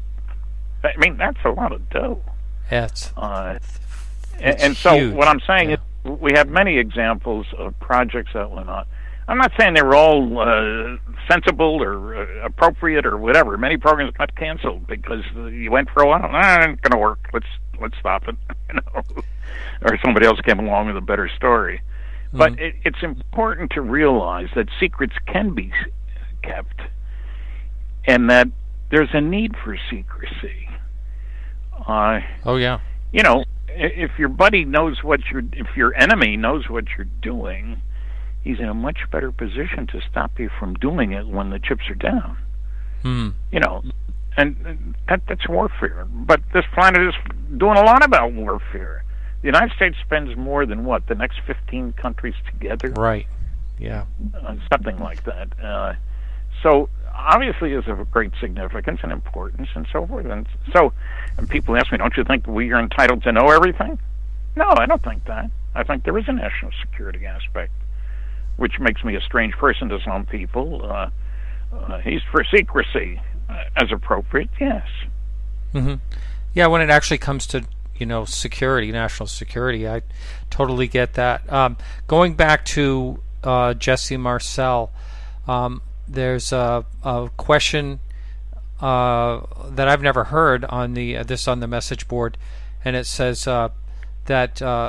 I mean, that's a lot of dough. Yeah, it's, uh, it's and, and so huge. what I'm saying yeah. is we have many examples of projects that went on. I'm not saying they were all uh, sensible or uh, appropriate or whatever. Many programs got canceled because uh, you went for a while. Ah, it's going to work. Let's let's stop it. You know, or somebody else came along with a better story. Mm-hmm. But it, it's important to realize that secrets can be kept, and that there's a need for secrecy. Uh, oh yeah. You know, if your buddy knows what you're, if your enemy knows what you're doing, he's in a much better position to stop you from doing it when the chips are down. Hmm. You know, and that that's warfare. But this planet is doing a lot about warfare. The United States spends more than what, the next fifteen countries together? Right. Yeah. Uh, something like that. Uh, so obviously is of great significance and importance and so forth. And so and people ask me, don't you think we are entitled to know everything? No, I don't think that. I think there is a national security aspect, which makes me a strange person to some people. Uh, uh, he's for secrecy uh, as appropriate, yes. Mm-hmm. Yeah, when it actually comes to, you know, security, national security, I totally get that. Um, going back to uh, Jesse Marcel, um, there's a, a question uh, that I've never heard on the uh, this on the message board, and it says uh, that uh,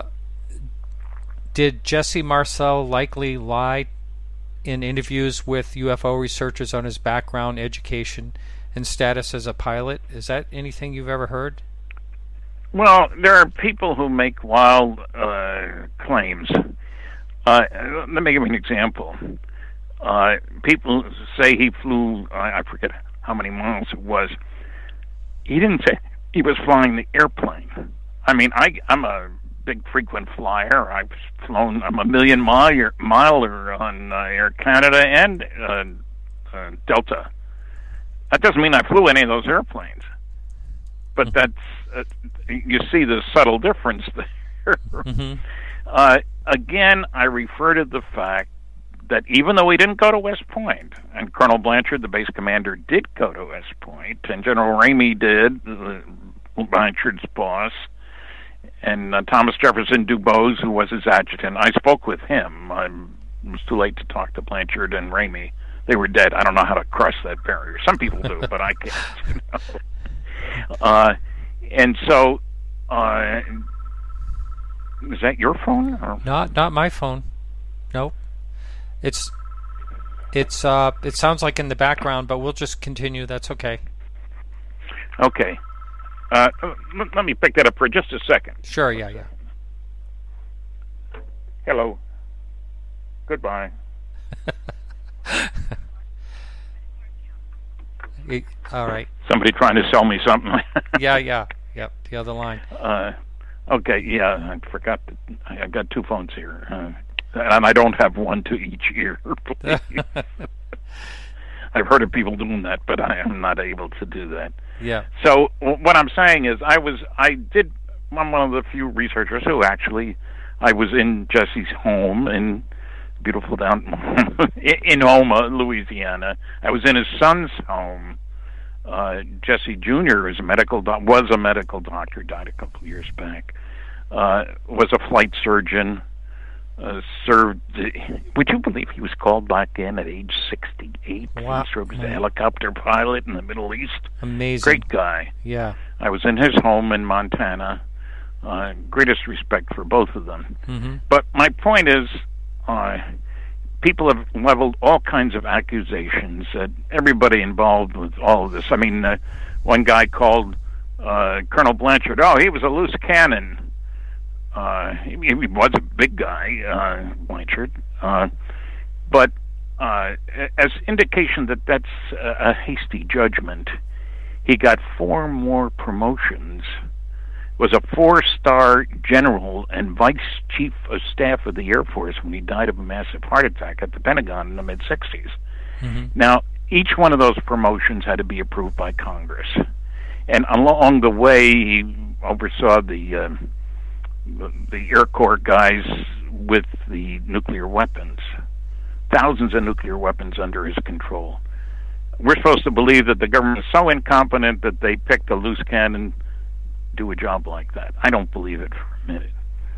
did Jesse Marcel likely lie in interviews with U F O researchers on his background, education, and status as a pilot? Is that anything you've ever heard? Well, there are people who make wild uh, claims. Uh, let me give you an example. Uh, people say he flew, I forget how many miles it was. He didn't say he was flying the airplane. I mean, I, I'm a big frequent flyer. I've flown, I'm a million mile, miler on uh, Air Canada and uh, uh, Delta. That doesn't mean I flew any of those airplanes. But that's, uh, you see the subtle difference there. Mm-hmm. uh, again, I refer to the fact that even though he didn't go to West Point, and Colonel Blanchard, the base commander, did go to West Point, and General Ramey did, uh, Blanchard's boss, and uh, Thomas Jefferson Dubose, who was his adjutant. I spoke with him. I'm, it was too late to talk to Blanchard and Ramey. They were dead. I don't know how to cross that barrier. Some people do, but I can't. You know? Uh, and so, uh, is that your phone? Or? Not, not my phone. Nope. It's, it's, uh, it sounds like in the background, but we'll just continue. That's okay. Okay. Uh, let, let me pick that up for just a second. Sure. Yeah. Yeah. Hello. Goodbye. All right. Somebody trying to sell me something. yeah, yeah, yep. The other line. Uh, okay, yeah, I forgot. To, I got two phones here, uh, and I don't have one to each ear. I've heard of people doing that, but I am not able to do that. Yeah. So what I'm saying is, I was, I did. I'm one of the few researchers who actually, I was in Jesse's home in beautiful down in Houma, Louisiana. I was in his son's home. Uh, Jesse Junior is a medical doc- was a medical doctor, died a couple of years back. Uh, was a flight surgeon. uh, served. Uh, would you believe he was called back in at age sixty-eight? Wow. He served as a helicopter pilot in the Middle East. Amazing. Great guy. Yeah. I was in his home in Montana. Uh, greatest respect for both of them. Mm-hmm. But my point is, uh, people have leveled all kinds of accusations at everybody involved with all of this. I mean, uh, one guy called uh, Colonel Blanchard, oh, he was a loose cannon. Uh, he, he was a big guy, uh, Blanchard. Uh, but uh, as indication that that's a, a hasty judgment, he got four more promotions, was a four-star general and vice chief of staff of the Air Force when he died of a massive heart attack at the Pentagon in the mid-sixties. Mm-hmm. Now, each one of those promotions had to be approved by Congress. And along the way, he oversaw the, uh, the, the Air Corps guys with the nuclear weapons. Thousands of nuclear weapons under his control. We're supposed to believe that the government is so incompetent that they picked a loose cannon do a job like that. I don't believe it for a minute.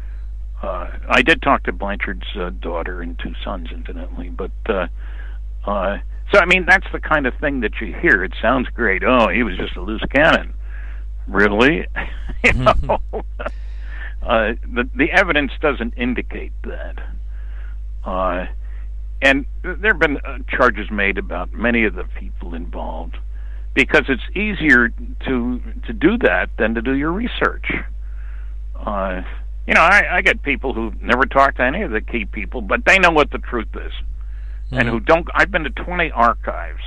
Uh, I did talk to Blanchard's uh, daughter and two sons, incidentally, but uh, uh, so I mean that's the kind of thing that you hear. It sounds great. Oh, he was just a loose cannon. Really? you know, uh, the the evidence doesn't indicate that. Uh, and there have been uh, charges made about many of the people involved, because it's easier to to do that than to do your research. Uh, you know, I, I get people who never talk to any of the key people, but they know what the truth is, mm-hmm. and who don't. I've been to twenty archives,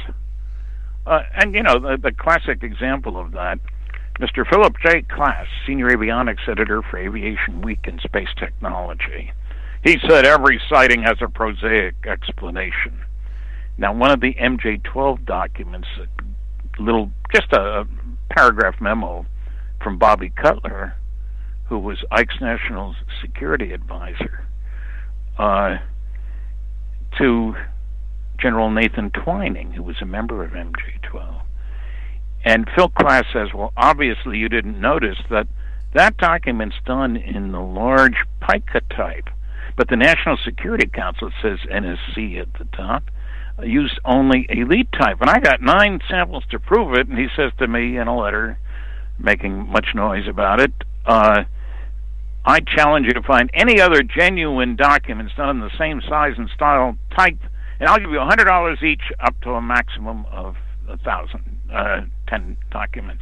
uh, and you know the, the classic example of that, Mister Philip J. Klass, senior avionics editor for Aviation Week and Space Technology. He said every sighting has a prosaic explanation. Now, one of the M J twelve documents, a little, just a paragraph memo from Bobby Cutler, who was Ike's national security advisor, uh, to General Nathan Twining, who was a member of M J twelve. And Phil Klass says, well, obviously you didn't notice that that document's done in the large pica type, but the National Security Council says N S C at the top, used only elite type. And I got nine samples to prove it, and he says to me in a letter, making much noise about it, uh, I challenge you to find any other genuine documents done in the same size and style type, and I'll give you one hundred dollars each up to a maximum of one thousand, uh, ten documents.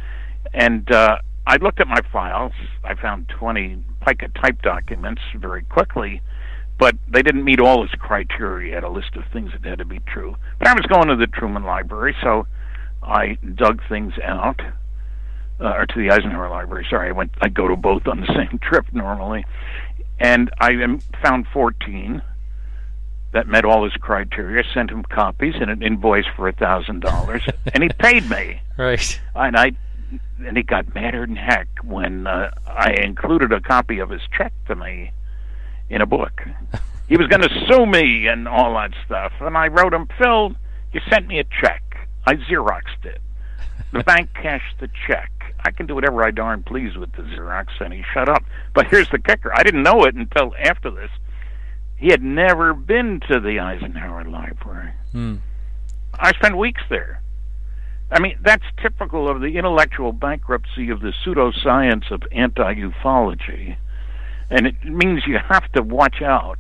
And uh, I looked at my files. I found twenty pica type documents very quickly, but they didn't meet all his criteria. He had a list of things that had to be true. But I was going to the Truman Library, so I dug things out, uh, or to the Eisenhower Library. Sorry, I went. I go to both on the same trip normally, and I found fourteen that met all his criteria. Sent him copies and an invoice for a thousand dollars, and he paid me. Right. And I. And he got madder than heck when uh, I included a copy of his check to me in a book. He was going to sue me and all that stuff. And I wrote him, Phil, you sent me a check. I Xeroxed it. The bank cashed the check. I can do whatever I darn please with the Xerox. And he shut up. But here's the kicker. I didn't know it until after this. He had never been to the Eisenhower Library. Hmm. I spent weeks there. I mean, that's typical of the intellectual bankruptcy of the pseudoscience of anti-ufology. And it means you have to watch out.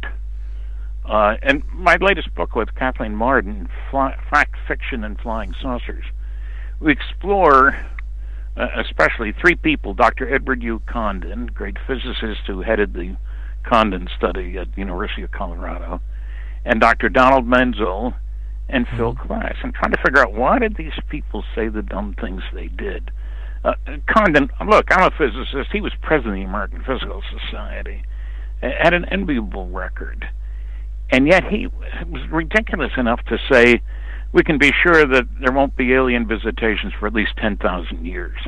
Uh, and my latest book with Kathleen Marden, Fly, Fact, Fiction, and Flying Saucers, we explore uh, especially three people, Doctor Edward U. Condon, great physicist who headed the Condon study at the University of Colorado, and Doctor Donald Menzel, and Phil Klass, and trying to figure out why did these people say the dumb things they did. Uh, Condon, look, I'm a physicist. He was president of the American Physical Society, had an enviable record, and yet he was ridiculous enough to say we can be sure that there won't be alien visitations for at least ten thousand years.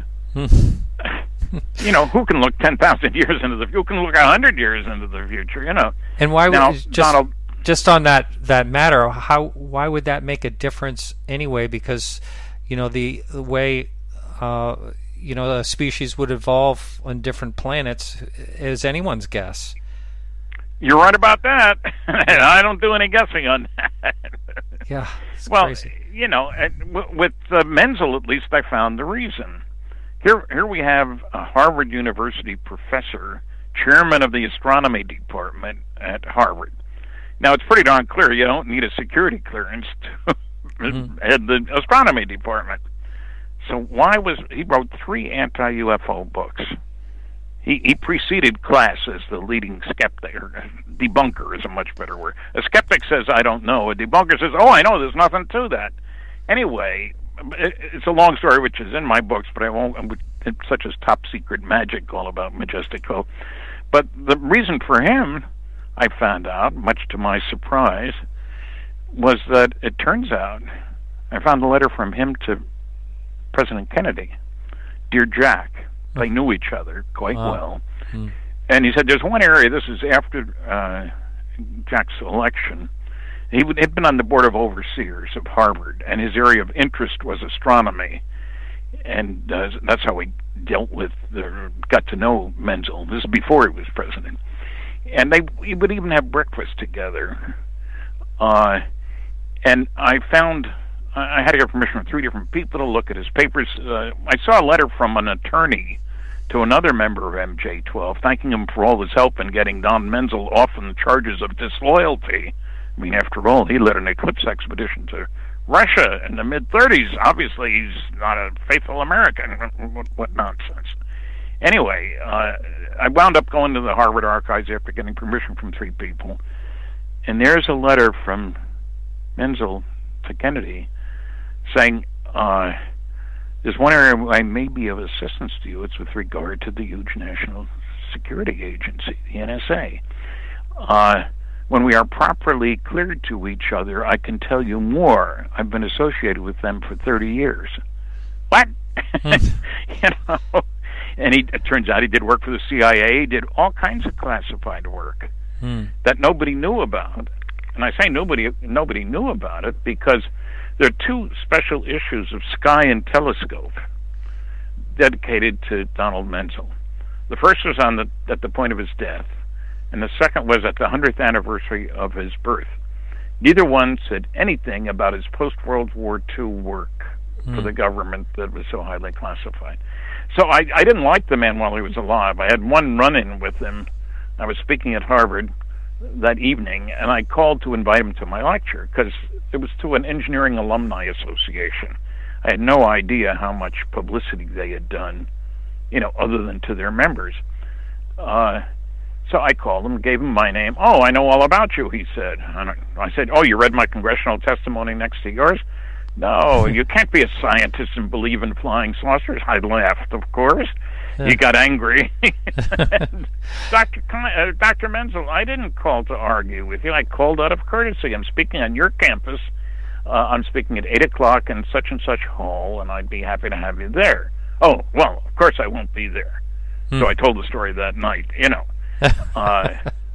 You know, who can look ten thousand years into the future? Who can look one hundred years into the future, you know? And why now, would just... Donald... Just on that, that matter, how why would that make a difference anyway? Because, you know, the, the way uh, you know a species would evolve on different planets is anyone's guess. You're right about that. I don't do any guessing on that. Yeah, it's well, crazy. you know, with uh, Menzel, at least I found the reason. Here, here we have a Harvard University professor, chairman of the astronomy department at Harvard. Now, it's pretty darn clear you don't need a security clearance to mm-hmm. head the astronomy department. So why was he wrote three anti-U F O books? He, he preceded Class as the leading skeptic, or debunker is a much better word. A skeptic says, I don't know. A debunker says, oh, I know, there's nothing to that. Anyway, it, it's a long story, which is in my books, but I won't, it's such as Top Secret Magic, all about Majestic Cove. But the reason for him, I found out, much to my surprise, was that it turns out, I found a letter from him to President Kennedy. Dear Jack, they knew each other quite wow. well. Hmm. And he said, there's one area, this is after uh, Jack's election, he would, had been on the Board of Overseers of Harvard, and his area of interest was astronomy. And uh, that's how he dealt with, the, got to know Menzel. This is before he was president. And they he would even have breakfast together. Uh, and I found... I had to get permission from three different people to look at his papers. Uh, I saw a letter from an attorney to another member of M J twelve, thanking him for all his help in getting Don Menzel off on the charges of disloyalty. I mean, after all, he led an eclipse expedition to Russia in the mid-thirties. Obviously, he's not a faithful American. What, what nonsense. Anyway, uh, I wound up going to the Harvard archives after getting permission from three people, and there's a letter from Menzel to Kennedy saying, uh, there's one area where I may be of assistance to you. It's with regard to the huge National Security Agency, the N S A. Uh, when we are properly cleared to each other, I can tell you more. I've been associated with them for thirty years. What? You know? And he, it turns out he did work for the C I A, did all kinds of classified work hmm. that nobody knew about. And I say nobody nobody knew about it because there are two special issues of Sky and Telescope dedicated to Donald Menzel. The first was on the at the point of his death, and the second was at the hundredth anniversary of his birth. Neither one said anything about his post-World War Two work hmm. for the government that was so highly classified. So I, I didn't like the man while he was alive. I had one run-in with him. I was speaking at Harvard that evening, and I called to invite him to my lecture because it was to an engineering alumni association. I had no idea how much publicity they had done, you know, other than to their members. Uh, so I called him, gave him my name. Oh, I know all about you, he said. And I said, oh, you read my congressional testimony next to yours? No, you can't be a scientist and believe in flying saucers. I laughed, of course. He got angry. Doctor Uh, Doctor Menzel, I didn't call to argue with you. I called out of courtesy. I'm speaking on your campus. Uh, I'm speaking at eight o'clock in such and such hall, and I'd be happy to have you there. Oh, well, of course I won't be there. Hmm. So I told the story that night, you know. uh,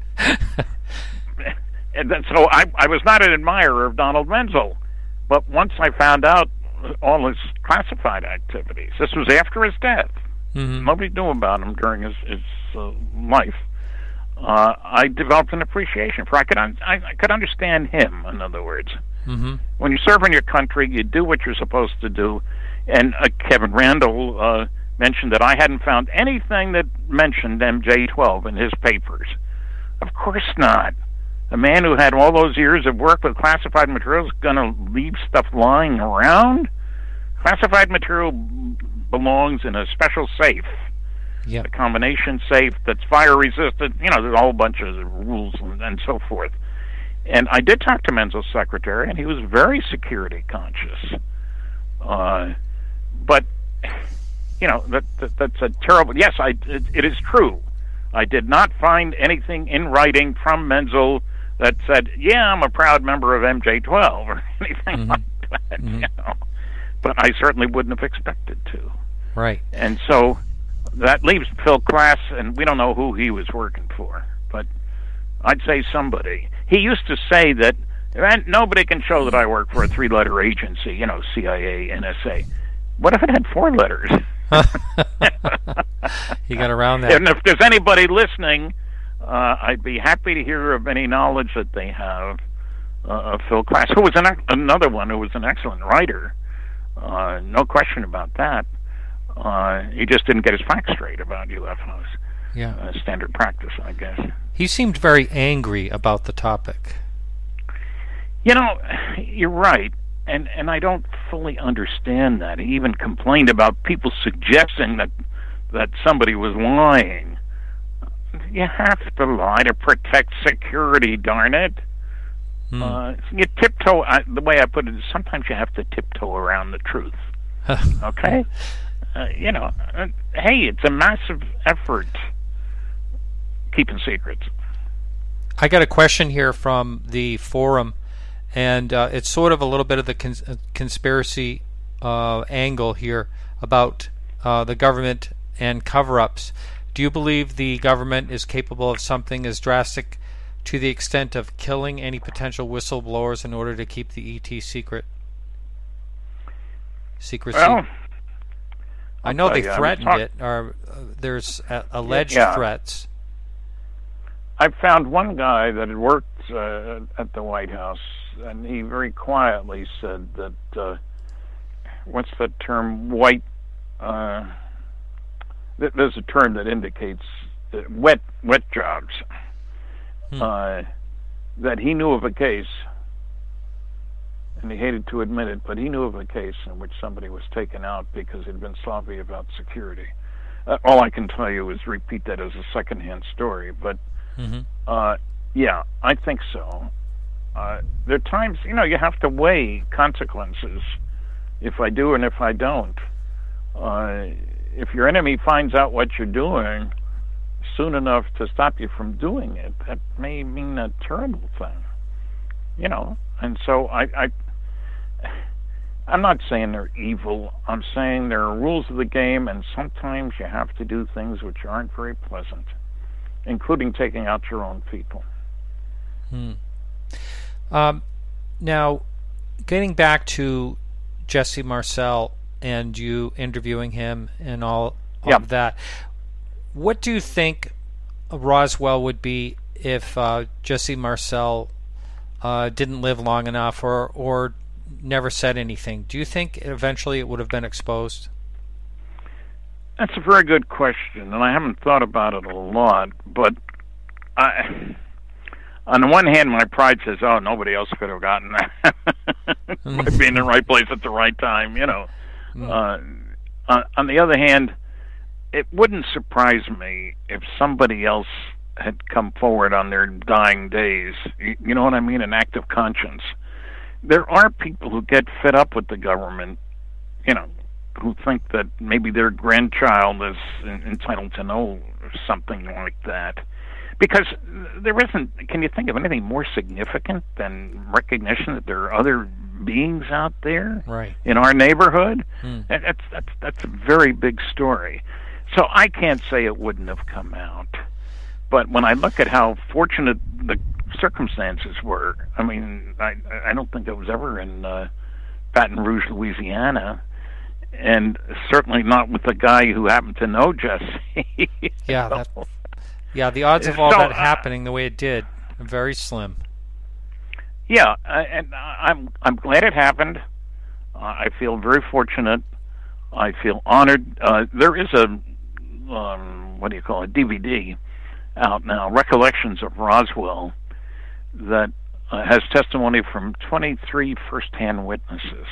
and then, so I, I was not an admirer of Donald Menzel. But once I found out all his classified activities, this was after his death. Mm-hmm. Nobody knew about him during his, his uh, life. Uh, I developed an appreciation for. I could un- I, I could understand him. In other words, mm-hmm. when you serve in your country, you do what you're supposed to do. And uh, Kevin Randall uh, mentioned that I hadn't found anything that mentioned M J twelve in his papers. Of course not. A man who had all those years of work with classified material is going to leave stuff lying around? Classified material belongs in a special safe, yep. a combination safe that's fire resistant. You know, there's a whole bunch of rules and, and so forth. And I did talk to Menzel's secretary, and he was very security conscious. Uh, but, you know, that, that that's a terrible... Yes, I, it, it is true. I did not find anything in writing from Menzel that said, yeah, I'm a proud member of M J twelve, or anything mm-hmm. like that, mm-hmm. you know. But I certainly wouldn't have expected to. Right. And so that leaves Phil Klass, and we don't know who he was working for, but I'd say somebody. He used to say that nobody can show that I work for a three-letter agency, you know, C I A, N S A. What if it had four letters? He got around that. And if there's anybody listening, uh, I'd be happy to hear of any knowledge that they have uh, of Phil Klass, who was an, another one who was an excellent writer. Uh, no question about that. Uh, he just didn't get his facts straight about U F Os. Yeah. Uh, standard practice, I guess. He seemed very angry about the topic. You know, you're right, and and I don't fully understand that. He even complained about people suggesting that that somebody was lying. You have to lie to protect security, darn it. Hmm. Uh, you tiptoe, I, the way I put it is sometimes you have to tiptoe around the truth. Okay? Uh, you know, uh, hey, it's a massive effort keeping secrets. I got a question here from the forum, and uh, it's sort of a little bit of the cons- conspiracy uh, angle here about uh, the government and cover-ups. Do you believe the government is capable of something as drastic to the extent of killing any potential whistleblowers in order to keep the E T secret? Secrecy. Well, I know they you, threatened talk- it, or uh, there's uh, alleged yeah. threats. I found one guy that had worked uh, at the White House, and he very quietly said that, uh, what's the term, white, uh, th- there's a term that indicates uh, wet wet jobs, hmm. uh, that he knew of a case, and he hated to admit it, but he knew of a case in which somebody was taken out because he'd been sloppy about security. Uh, all I can tell you is repeat that as a secondhand story, but mm-hmm. uh, yeah, I think so. Uh, there are times, you know, you have to weigh consequences, if I do and if I don't. Uh, if your enemy finds out what you're doing soon enough to stop you from doing it, that may mean a terrible thing, you know. And so I, I I'm not saying they're evil. I'm saying there are rules of the game, and sometimes you have to do things which aren't very pleasant, including taking out your own people. Hmm. Um, now, getting back to Jesse Marcel and you interviewing him and all yeah. of that, what do you think Roswell would be if uh, Jesse Marcel uh, didn't live long enough or or never said anything? Do you think eventually it would have been exposed? That's a very good question, and I haven't thought about it a lot, but I, on the one hand, my pride says, oh, nobody else could have gotten that by being in the right place at the right time, you know. Mm. Uh, on, on the other hand, it wouldn't surprise me if somebody else had come forward on their dying days, you, you know what I mean, an act of conscience. There are people who get fed up with the government, you know, who think that maybe their grandchild is entitled to know something like that. Because there isn't, can you think of anything more significant than recognition that there are other beings out there right. in our neighborhood? Hmm. That's, that's, that's a very big story. So I can't say it wouldn't have come out. But when I look at how fortunate the circumstances were, I mean, I, I don't think it was ever in uh, Baton Rouge, Louisiana, and certainly not with the guy who happened to know Jesse. Yeah, so, that, yeah. The odds of all so, that uh, happening the way it did are very slim. Yeah, uh, and I'm I'm glad it happened. Uh, I feel very fortunate. I feel honored. Uh, there is a um, what do you call it? D V D out now, Recollections of Roswell, that uh, has testimony from twenty-three first-hand witnesses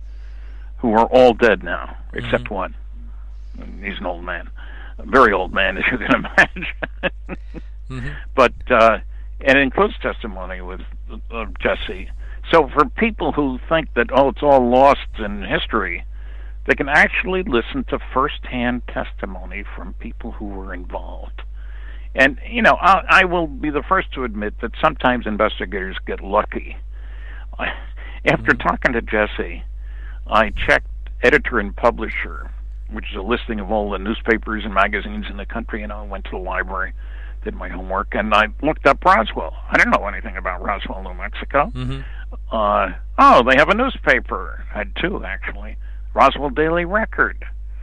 who are all dead now, except mm-hmm. one. He's an old man, a very old man, as you can imagine. mm-hmm. But uh, and it includes testimony with uh, Jesse. So for people who think that, oh, it's all lost in history, they can actually listen to first-hand testimony from people who were involved. And, you know, I, I will be the first to admit that sometimes investigators get lucky. I, after mm-hmm. talking to Jesse, I checked Editor and Publisher, which is a listing of all the newspapers and magazines in the country, and I went to the library, did my homework, and I looked up Roswell. I didn't know anything about Roswell, New Mexico. Mm-hmm. Uh, oh, they have a newspaper. I had two, actually. Roswell Daily Record.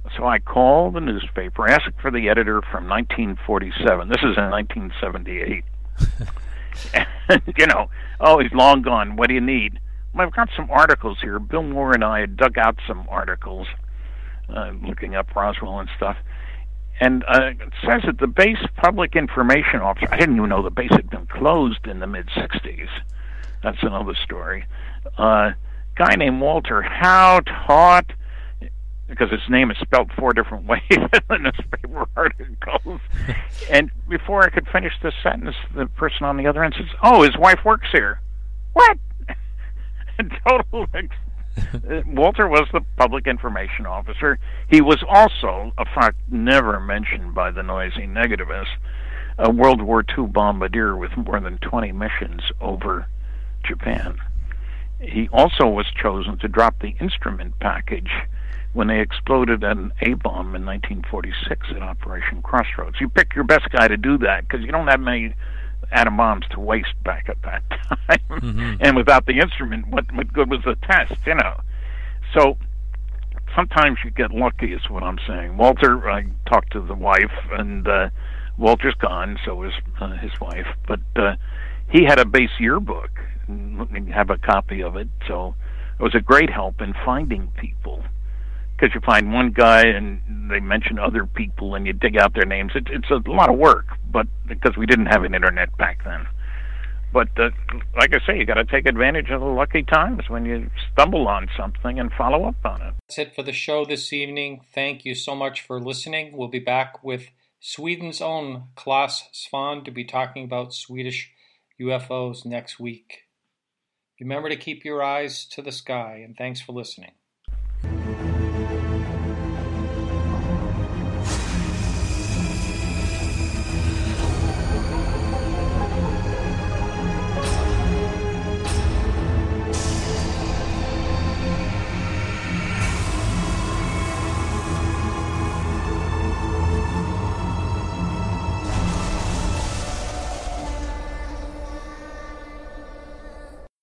So I called the newspaper, asked for the editor from nineteen forty-seven. This is in nineteen seventy-eight. And, you know, oh, he's long gone. What do you need? Well, I've got some articles here. Bill Moore and I had dug out some articles, uh, looking up Roswell and stuff. And uh, it says that the base public information officer, I didn't even know the base had been closed in the mid-sixties. That's another story. Uh, guy named Walter Howe taught, because his name is spelled four different ways in the newspaper articles. And before I could finish the sentence, the person on the other end says, oh, his wife works here. What? Total. Walter was the public information officer. He was also, a fact never mentioned by the noisy negativists, a World War Two bombardier with more than twenty missions over Japan. He also was chosen to drop the instrument package when they exploded an A-bomb in nineteen forty-six at Operation Crossroads. You pick your best guy to do that because you don't have many atom bombs to waste back at that time. Mm-hmm. And without the instrument, what, what good was the test, you know? So sometimes you get lucky is what I'm saying. Walter, I talked to the wife, and uh, Walter's gone, so is uh, his wife. But uh, he had a base yearbook, and have a copy of it, so it was a great help in finding people. Because you find one guy and they mention other people and you dig out their names. It, it's a lot of work, but because we didn't have an internet back then. But uh, like I say, you got to take advantage of the lucky times when you stumble on something and follow up on it. That's it for the show this evening. Thank you so much for listening. We'll be back with Sweden's own Claes Svahn to be talking about Swedish U F Os next week. Remember to keep your eyes to the sky, and thanks for listening.